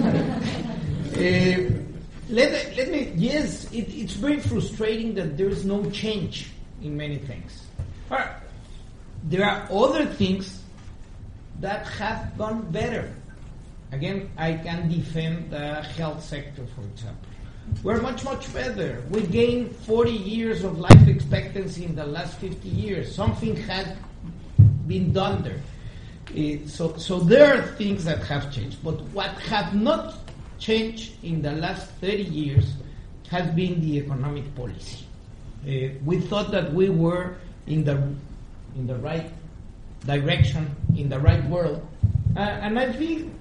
[SPEAKER 7] uh, let, let me, yes, it, it's very frustrating that there is no change in many things. There are other things that have gone better. Again, I can defend the health sector, for example. We're much, much better. We gained forty years of life expectancy in the last fifty years. Something had been done there. Uh, so, so there are things that have changed. But what have not changed in the last thirty years has been the economic policy. Uh, we thought that we were in the in the right direction, in the right world, uh, and I think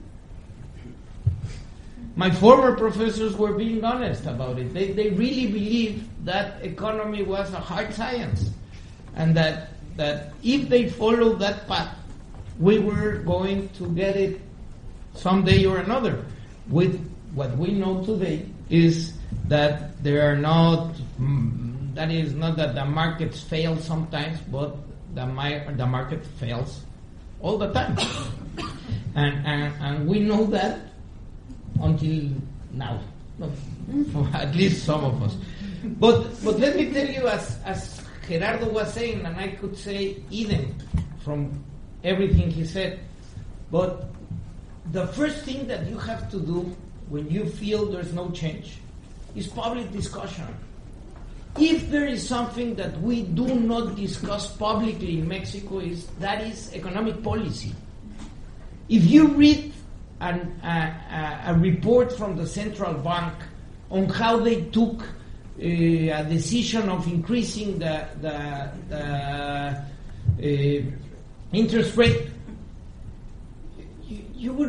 [SPEAKER 7] my former professors were being honest about it. They they really believed that economy was a hard science, and that that if they followed that path, we were going to get it someday or another. With what we know today is that there are not. Mm, that is not that the markets fail sometimes, but the the market fails all the time, and, and and we know that until now, for at least some of us. But but let me tell you, as as Gerardo was saying, and I could say Eden from everything he said, but the first thing that you have to do when you feel there's no change is public discussion. If there is something that we do not discuss publicly in Mexico, is that is economic policy. If you read an, uh, a report from the central bank on how they took uh, a decision of increasing the, the, the uh, interest rate,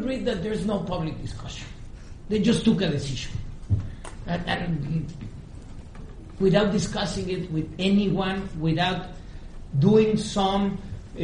[SPEAKER 7] agreed that there's no public discussion. They just took a decision. And, and without discussing it with anyone, without doing some uh,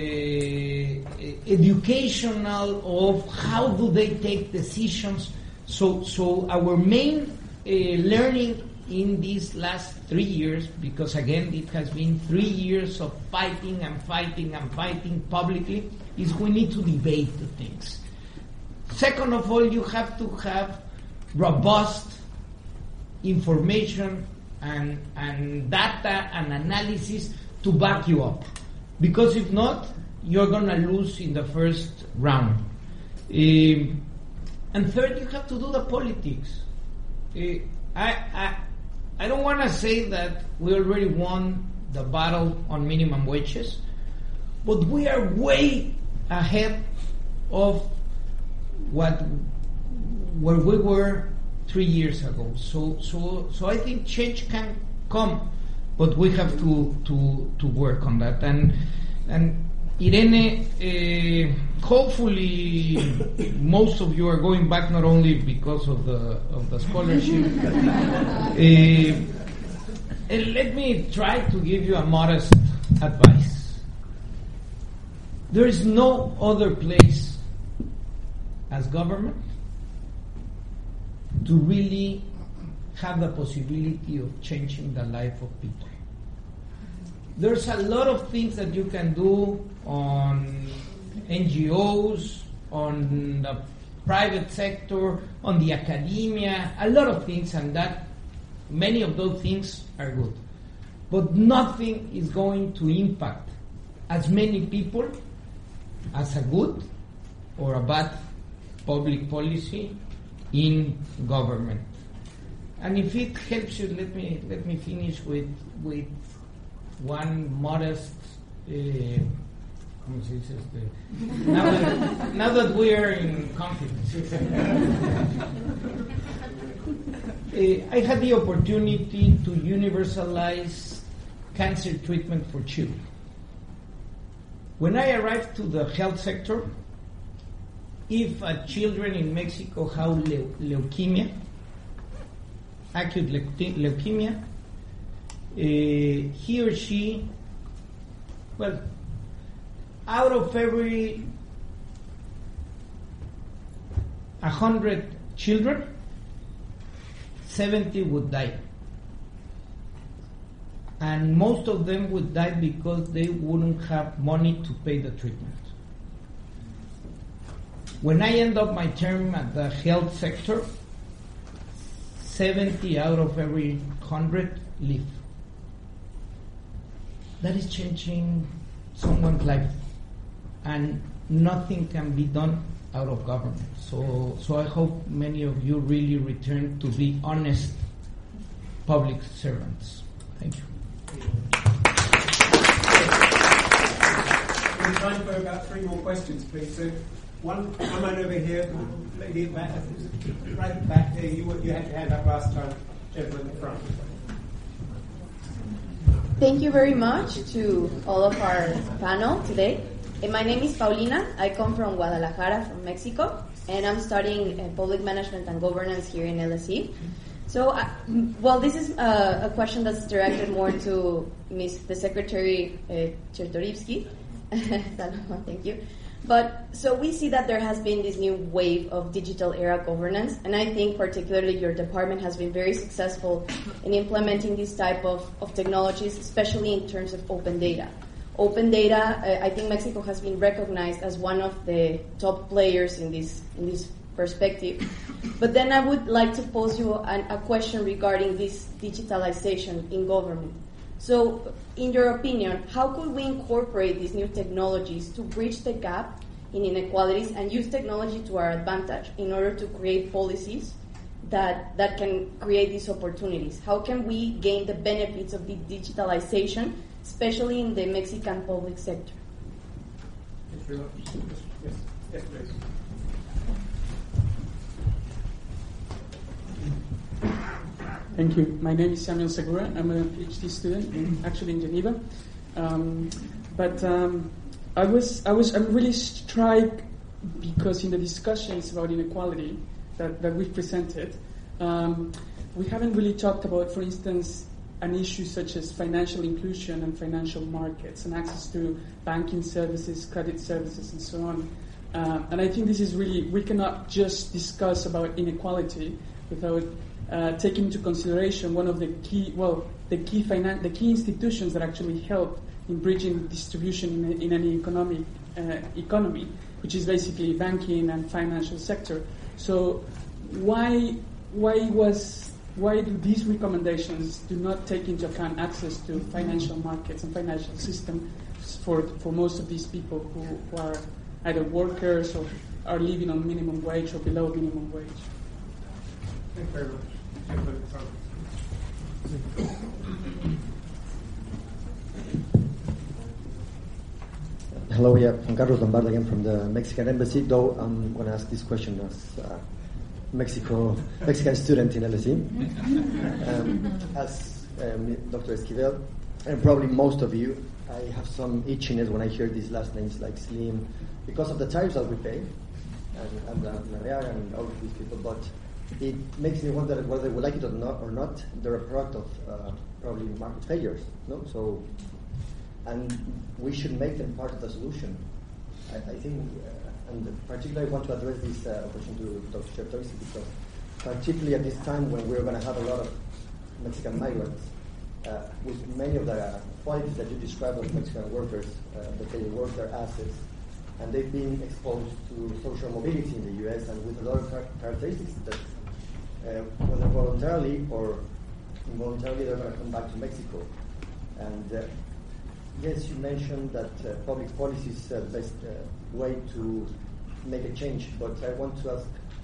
[SPEAKER 7] educational of how do they take decisions. So, so our main uh, learning in these last three years, because again it has been three years of fighting and fighting and fighting publicly, is we need to debate the things. Second of all, you have to have robust information and, and data and analysis to back you up. Because if not, you're going to lose in the first round. Um, and third, you have to do the politics. Uh, I, I, I don't want to say that we already won the battle on minimum wages, but we are way ahead of what where we were three years ago. So, so, so I think change can come, but we have to to, to work on that. And and Irene, uh, hopefully, most of you are going back not only because of the of the scholarship. uh, and let me try to give you a modest advice. There is no other place as government to really have the possibility of changing the life of people. There's a lot of things that you can do on N G Os, on the private sector, on the academia, a lot of things, and that many of those things are good. But nothing is going to impact as many people as a good or a bad public policy in government. And if it helps you, let me let me finish with with one modest. Uh, ¿Cómo se dice este? Now that, now that we are in confidence, uh, I had the opportunity to universalize cancer treatment for children. When I arrived to the health sector, if a children in Mexico have leu- leukemia, acute leuke- leukemia, uh, he or she, well, out of every a hundred children, seventy would die. And most of them would die because they wouldn't have money to pay the treatment. When I end up my term at the health sector, seventy out of every one hundred live. That is changing someone's life, and nothing can be done out of government. So, so I hope many of you really return to be honest public servants. Thank you.
[SPEAKER 1] We have time for about three more questions, please. So, one, one man over here, lady at back, right at the back there. You, you had your hand up last time, gentleman in the front.
[SPEAKER 8] Thank you very much to all of our panel today. And my name is Paulina. I come from Guadalajara, from Mexico, and I'm studying uh, public management and governance here in L S E. So, uh, well, this is uh, a question that's directed more to Miz the Secretary uh, Czertorivsky. Thank you. But so we see that there has been this new wave of digital era governance, and I think particularly your department has been very successful in implementing this type of, of technologies, especially in terms of open data. Open data, uh, I think Mexico has been recognized as one of the top players in this in this perspective. But then I would like to pose you an, a question regarding this digitalization in government. So, in your opinion, how could we incorporate these new technologies to bridge the gap in inequalities and use technology to our advantage in order to create policies that, that can create these opportunities? How can we gain the benefits of the digitalization, especially in the Mexican public sector?
[SPEAKER 1] Yes, yes, yes, please.
[SPEAKER 12] Thank you. My name is Samuel Segura. I'm a PhD student, in, actually in Geneva. Um, but um, I was, I was, I'm really struck because in the discussions about inequality that, that we've presented, um, we haven't really talked about, for instance, an issue such as financial inclusion and financial markets and access to banking services, credit services, and so on. Uh, and I think this is really, we cannot just discuss about inequality without uh, taking into consideration one of the key, well, the key finan- the key institutions that actually help in bridging distribution in, a, in any economic uh, economy, which is basically banking and financial sector. So why why was why do these recommendations do not take into account access to financial markets and financial system for for most of these people who, who are either workers or are living on minimum wage or below minimum wage?
[SPEAKER 1] Thank you very much.
[SPEAKER 4] Hello, yeah, Juan Carlos Lombardo again from the Mexican Embassy, though I'm going to ask this question as a Mexico, Mexican student in L S E. Um, as um, Doctor Esquivel, and probably most of you, I have some itchiness when I hear these last names like Slim, because of the tariffs that we pay, and, and uh, Narea and all of these people, but it makes me wonder whether we like it or not, or not they're a product of uh, probably market failures, no? So, and we should make them part of the solution. I, I think, uh, and particularly I want to address this uh, question to Doctor Chertovisky, because particularly at this time when we're going to have a lot of Mexican migrants, uh, with many of the uh, qualities that you described of Mexican workers, uh, that they work their asses, and they've been exposed to social mobility in the U S and with a lot of char- characteristics that, uh, whether voluntarily or involuntarily, they're going to come back to Mexico. And uh, yes, you mentioned that uh, public policy is uh, the best uh, way to make a change, but I want to ask,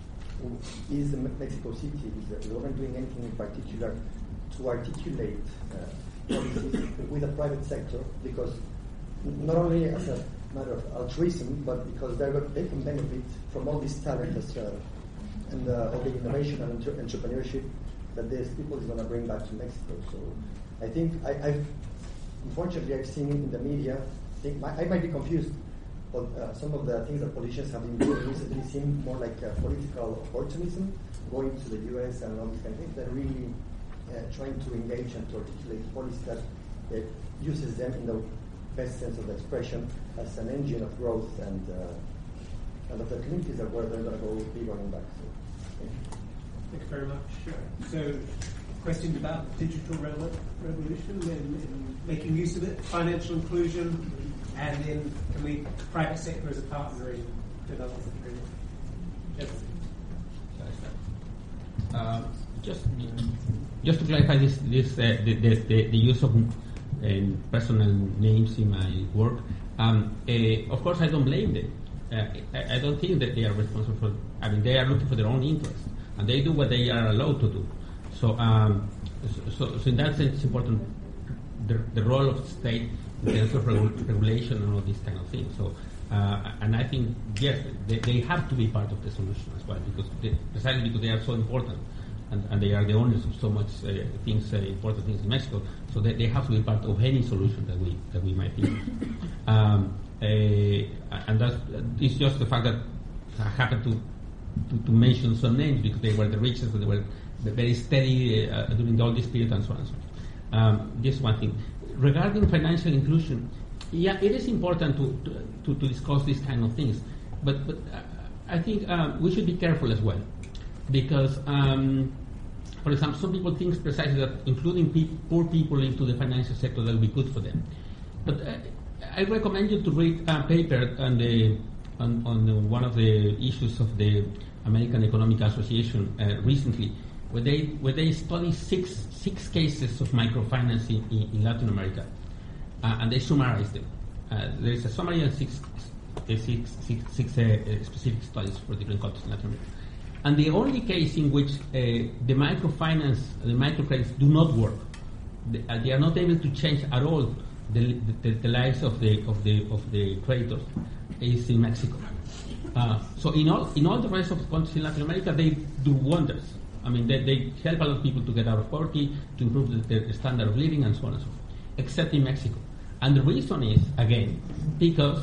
[SPEAKER 4] is the Mexico City, is the government doing anything in particular to articulate uh, policies with the private sector? Because not only as a matter of altruism, but because they're, they can benefit from all this talent as, uh, and uh, all the innovation and entre- entrepreneurship that these people is going to bring back to Mexico. So I think I, I've unfortunately I've seen in the media, I, think my, I might be confused, but uh, some of the things that politicians have been doing recently seem more like uh, political opportunism, going to the U S and all these kind of things. They're really uh, trying to engage and to articulate policy that uh, uses them in the best sense of the expression as an engine of growth and uh, and of the communities that where they're going to go be going back. So, thank you.
[SPEAKER 1] Thank you very much. So, questions about digital re- revolution and, and making use of it, financial inclusion, and then can we private sector as a partner in development? Yes.
[SPEAKER 6] Uh, just, just to clarify this, this uh, the, the, the, the use of um, personal names in my work. Um, uh, of course, I don't blame them. Uh, I, I don't think that they are responsible for. I mean, they are looking for their own interests, and they do what they are allowed to do. So, um, so, so in that sense, it's important the, the role of the state in terms of regu- regulation and all these kind of things. So, uh, and I think yes, they, they have to be part of the solution as well, because they, precisely because they are so important, and, and they are the owners of so much uh, things, uh, important things in Mexico. So they, they have to be part of any solution that we that we might be. Um, uh, and that's it's just the fact that I happened to, to to mention some names because they were the richest, and they were very steady uh, during all this period, and so on and so on. Um, this one thing. Regarding financial inclusion, yeah, it is important to to, to discuss these kind of things, but but uh, I think uh, we should be careful as well, because um, for example, some people think precisely that including pe- poor people into the financial sector that will be good for them. But uh, I recommend you to read a paper on the on, on the, one of the issues of the American Economic Association uh, recently, where they where they study six six cases of microfinance in, in Latin America, uh, and they summarize them. Uh, there is a summary and six six six, six uh, specific studies for different countries in Latin America. And the only case in which uh, the microfinance, the microcredits do not work, they, uh, they are not able to change at all the, the, the lives of the of the of the creditors, is in Mexico. Uh, so in all in all the rest of the countries in Latin America, they do wonders. I mean, they, they help a lot of people to get out of poverty, to improve the, their standard of living, and so on and so forth, except in Mexico. And the reason is, again, because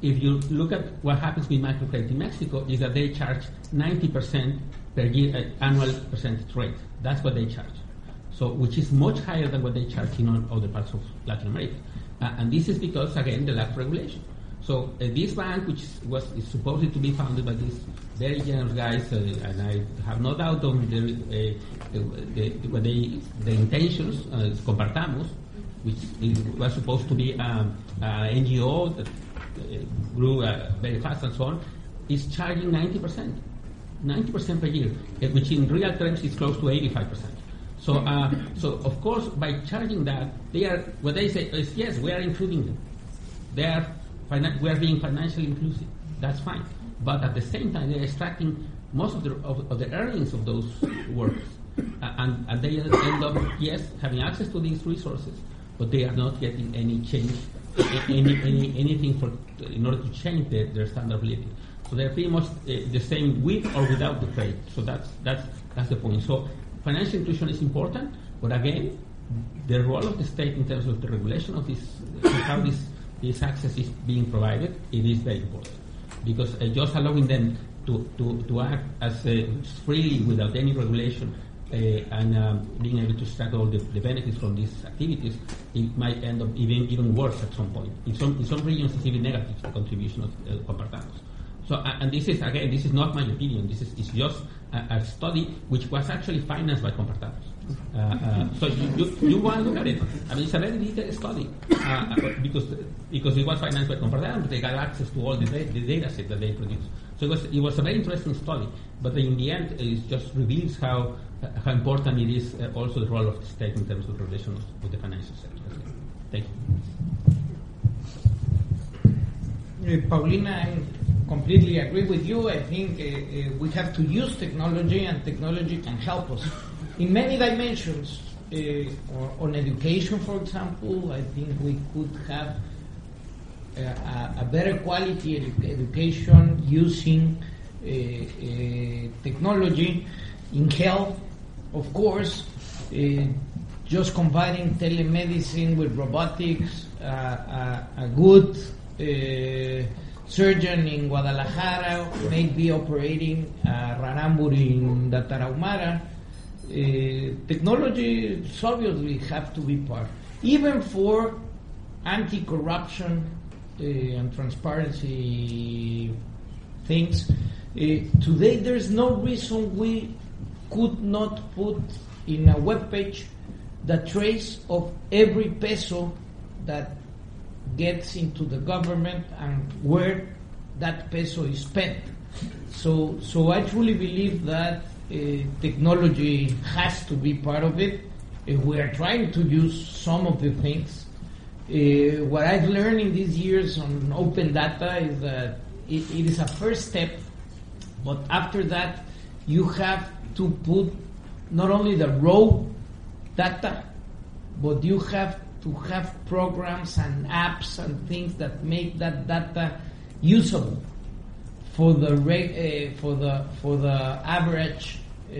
[SPEAKER 6] if you look at what happens with microcredit in Mexico, is that they charge ninety percent per year uh, annual percentage rate. That's what they charge. So, which is much higher than what they charge in all other parts of Latin America. Uh, and this is because, again, the lack of regulation. So, uh, this bank, which was is supposed to be founded by these very generous guys, uh, and I have no doubt on the, uh, the, the, the, the intentions, uh, Compartamos, which is, was supposed to be um, an N G O that uh, grew uh, very fast and so on, is charging ninety percent. ninety percent per year, uh, which in real terms is close to eighty-five percent. So, uh, so of course, by charging that, they are, what they say is, yes, we are including them. They are, we are being financially inclusive. That's fine. But at the same time, they are extracting most of the, of, of the earnings of those workers. Uh, and, and they end up, yes, having access to these resources, but they are not getting any change, any, any, anything for, in order to change their, their standard of living. So they're pretty much uh, the same with or without the trade. So that's, that's, that's the point. So financial inclusion is important, but again, the role of the state in terms of the regulation of this, how this, this access is being provided, it is very important. Because uh, just allowing them to, to, to act as uh, freely without any regulation uh, and um, being able to extract all the, the benefits from these activities, it might end up even even worse at some point. In some in some regions, it's even negative, the contribution of uh, Compartamos. So, uh, and this is, again, this is not my opinion. This is, is just a, a study which was actually financed by Compartamos. Uh, uh, so you, you, you want to look at it. I mean, it's a very detailed study uh, because because it was financed by Compartamos. They got access to all the, da- the data set that they produced. So it was it was a very interesting study. But in the end, it just reveals how uh, how important it is uh, also the role of the state in terms of the relations with the financial sector. Thank
[SPEAKER 7] you. Uh, Paulina, I completely agree with you. I think uh, uh, we have to use technology, and technology can help us in many dimensions. Uh, or on education, for example, I think we could have uh, a, a better quality edu- education using uh, uh, technology. In health, of course, uh, just combining telemedicine with robotics, uh, a, a good uh, surgeon in Guadalajara may be operating uh, Raramburi in the Tarahumara. Uh, technology obviously have to be part, even for anti-corruption uh, and transparency things. Uh, today, there's no reason we could not put in a web page the trace of every peso that gets into the government and where that peso is spent. So, so I truly believe that Uh, technology has to be part of it. Uh, we are trying to use some of the things. Uh, what I've learned in these years on open data is that it, it is a first step, but after that you have to put not only the raw data, but you have to have programs and apps and things that make that data usable for the reg- uh, for the for the average uh,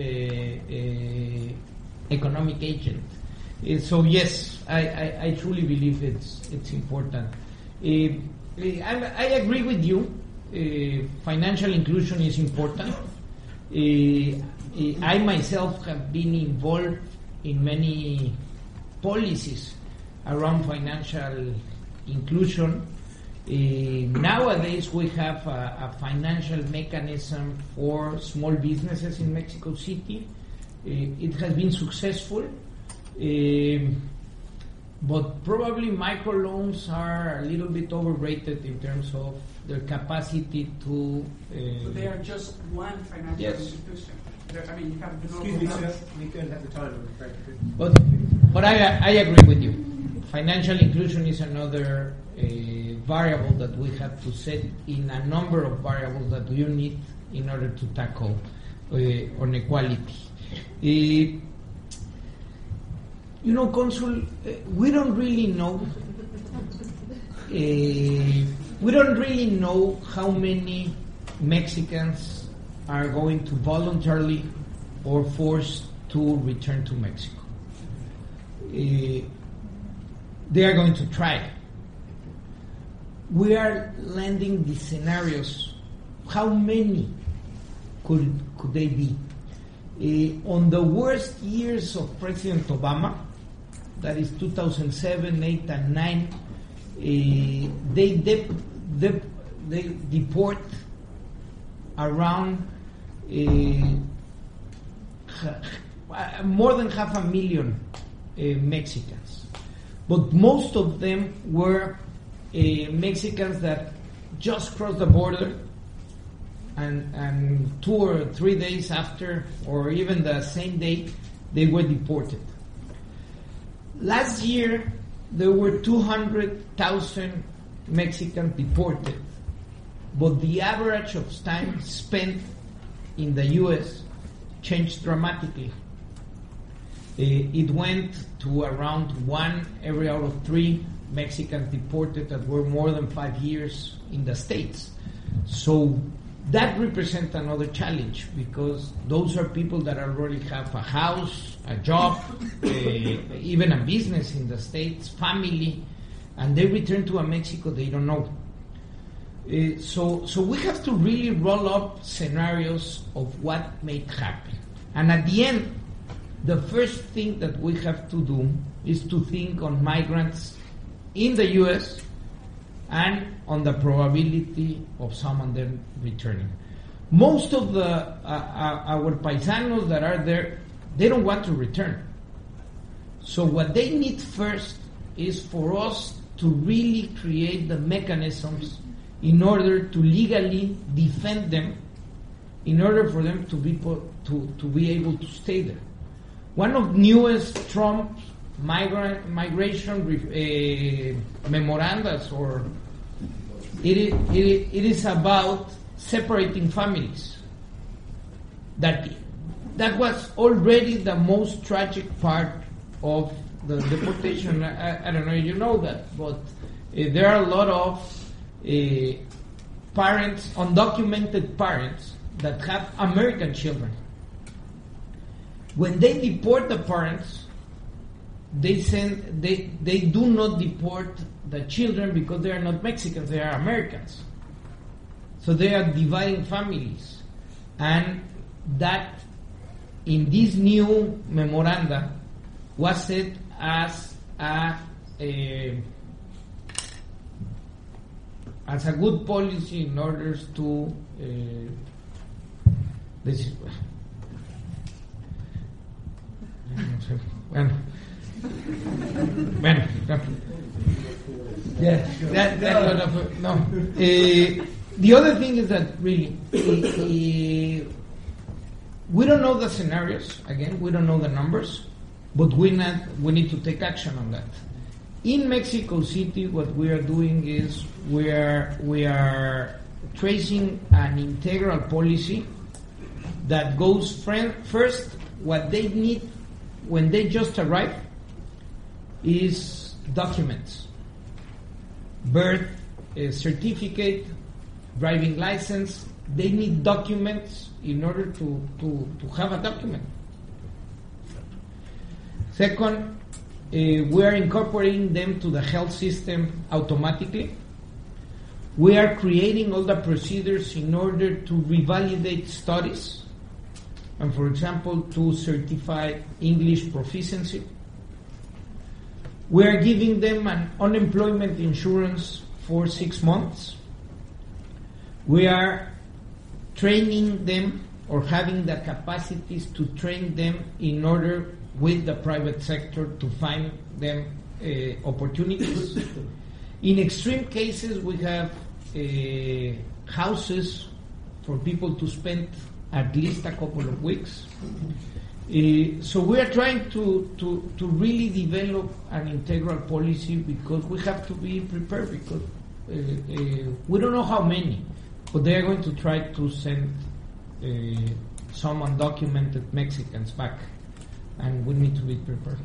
[SPEAKER 7] uh, economic agent. Uh, so yes, I, I, I truly believe it's it's important. Uh, I, I agree with you. Uh, financial inclusion is important. Uh, I myself have been involved in many policies around financial inclusion. Uh, nowadays, we have a, a financial mechanism for small businesses in Mexico City. Uh, it has been successful, uh, but probably microloans are a little bit overrated in terms of their capacity to. Uh,
[SPEAKER 13] so they are just one financial
[SPEAKER 7] yes.
[SPEAKER 13] institution. They're, I mean, you have the
[SPEAKER 1] Excuse me, sir. We don't have the time. I'm afraid.
[SPEAKER 7] But, but I, I agree with you. Financial inclusion is another uh, variable that we have to set in a number of variables that you need in order to tackle uh, inequality. Uh, you know, Consul, uh, we don't really know. Uh, we don't really know how many Mexicans are going to voluntarily or forced to return to Mexico. Uh, they are going to try. we are landing these scenarios. How many could could they be? Uh, on the worst years of President Obama, that is two thousand seven, eight, and nine, uh, they dep- dep- they deport around uh, ha- more than half a million uh, Mexicans, but most of them were uh, Mexicans that just crossed the border. And, and two or three days after, or even the same day, they were deported. Last year, there were two hundred thousand Mexicans deported, but the average of time spent in the U S changed dramatically. Uh, it went to around one every out of three Mexicans deported that were more than five years in the States. So that represents another challenge, because those are people that already have a house, a job, uh, even a business in the States, family, and they return to a Mexico they don't know. Uh, so, so we have to really roll up scenarios of what may happen. And at the end, the first thing that we have to do is to think on migrants in the U S and on the probability of someone then returning. Most of the uh, uh, our paisanos that are there, they don't want to return. So what they need first is for us to really create the mechanisms in order to legally defend them, in order for them to be po- to, to be able to stay there. One of newest Trump's migra- migration uh, memorandas or It is, it, it is about separating families. That that was already the most tragic part of the deportation. I, I don't know if you know that, but uh, there are a lot of uh, parents, undocumented parents, that have American children. When they deport the parents, they send they they do not deport the children because they are not Mexicans, they are Americans. So they are dividing families. And that, in this new memoranda, was set as a, a as a good policy in order to uh, this is, bueno, bueno, no. Yeah, that, that, no. Uh, the other thing is that really, uh, uh, we don't know the scenarios. Again, we don't know the numbers, but we not we need to take action on that. In Mexico City, what we are doing is we are we are tracing an integral policy that goes friend, first. What they need when they just arrive is documents. Birth uh, certificate, driving license. They need documents in order to, to, to have a document. Second, uh, we are incorporating them to the health system automatically. We are creating all the procedures in order to revalidate studies and, for example, to certify English proficiency. We are giving them an unemployment insurance for six months. We are training them or having the capacities to train them in order with the private sector to find them uh, opportunities. In extreme cases, we have uh, houses for people to spend at least a couple of weeks. Uh, so we are trying to, to, to really develop an integral policy because we have to be prepared because uh, uh, we don't know how many, but they are going to try to send uh, some undocumented Mexicans back, and we need to be prepared.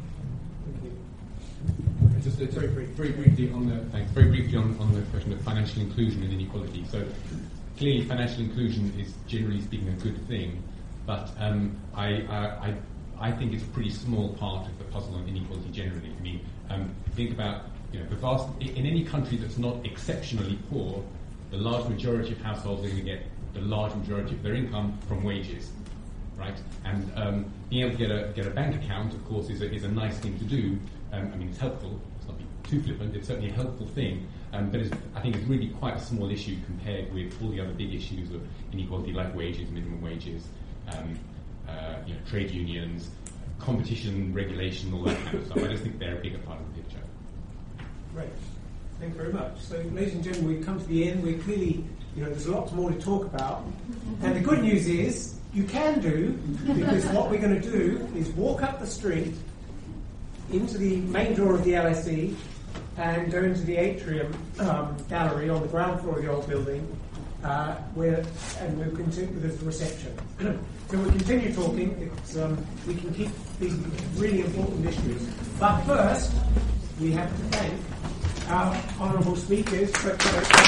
[SPEAKER 5] Just, just very, very briefly on the thanks. Very briefly on, on the question of financial inclusion and inequality. So clearly, financial inclusion is generally speaking a good thing. But um, I, uh, I, I think it's a pretty small part of the puzzle on inequality generally. I mean, um, think about you know, the vast, in any country that's not exceptionally poor, the large majority of households are going to get the large majority of their income from wages, right? And um, being able to get a get a bank account, of course, is a, is a nice thing to do. Um, I mean, it's helpful. It's not being too flippant. It's certainly a helpful thing. Um, but it's, I think it's really quite a small issue compared with all the other big issues of inequality, like wages, minimum wages, um, uh, you know, trade unions, competition, regulation, all that kind of stuff. I just think they're a bigger part of the picture.
[SPEAKER 1] Great. Thank you very much. So, ladies and gentlemen, we've come to the end. We're clearly, you know, there's lots more to talk about. And the good news is, you can do, because what we're going to do is walk up the street into the main door of the L S E and go into the atrium um, gallery on the ground floor of the old building, uh, where, and we'll continue with the reception. So we'll continue talking. It's, um, we can keep these really important issues. But first, we have to thank our honourable speakers. But,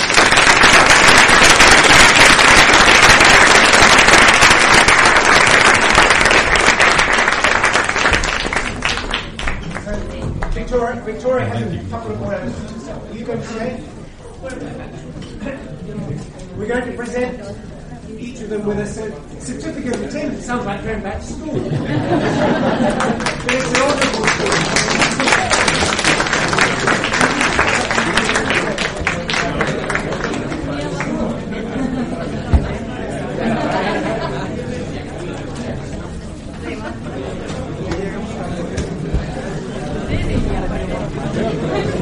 [SPEAKER 1] Victoria, Victoria has a couple of words to say. Are you going to say? We're going to present each of them with a certificate of attendance. Sounds like going back to school. But it's an honourable school.
[SPEAKER 14] Thank you.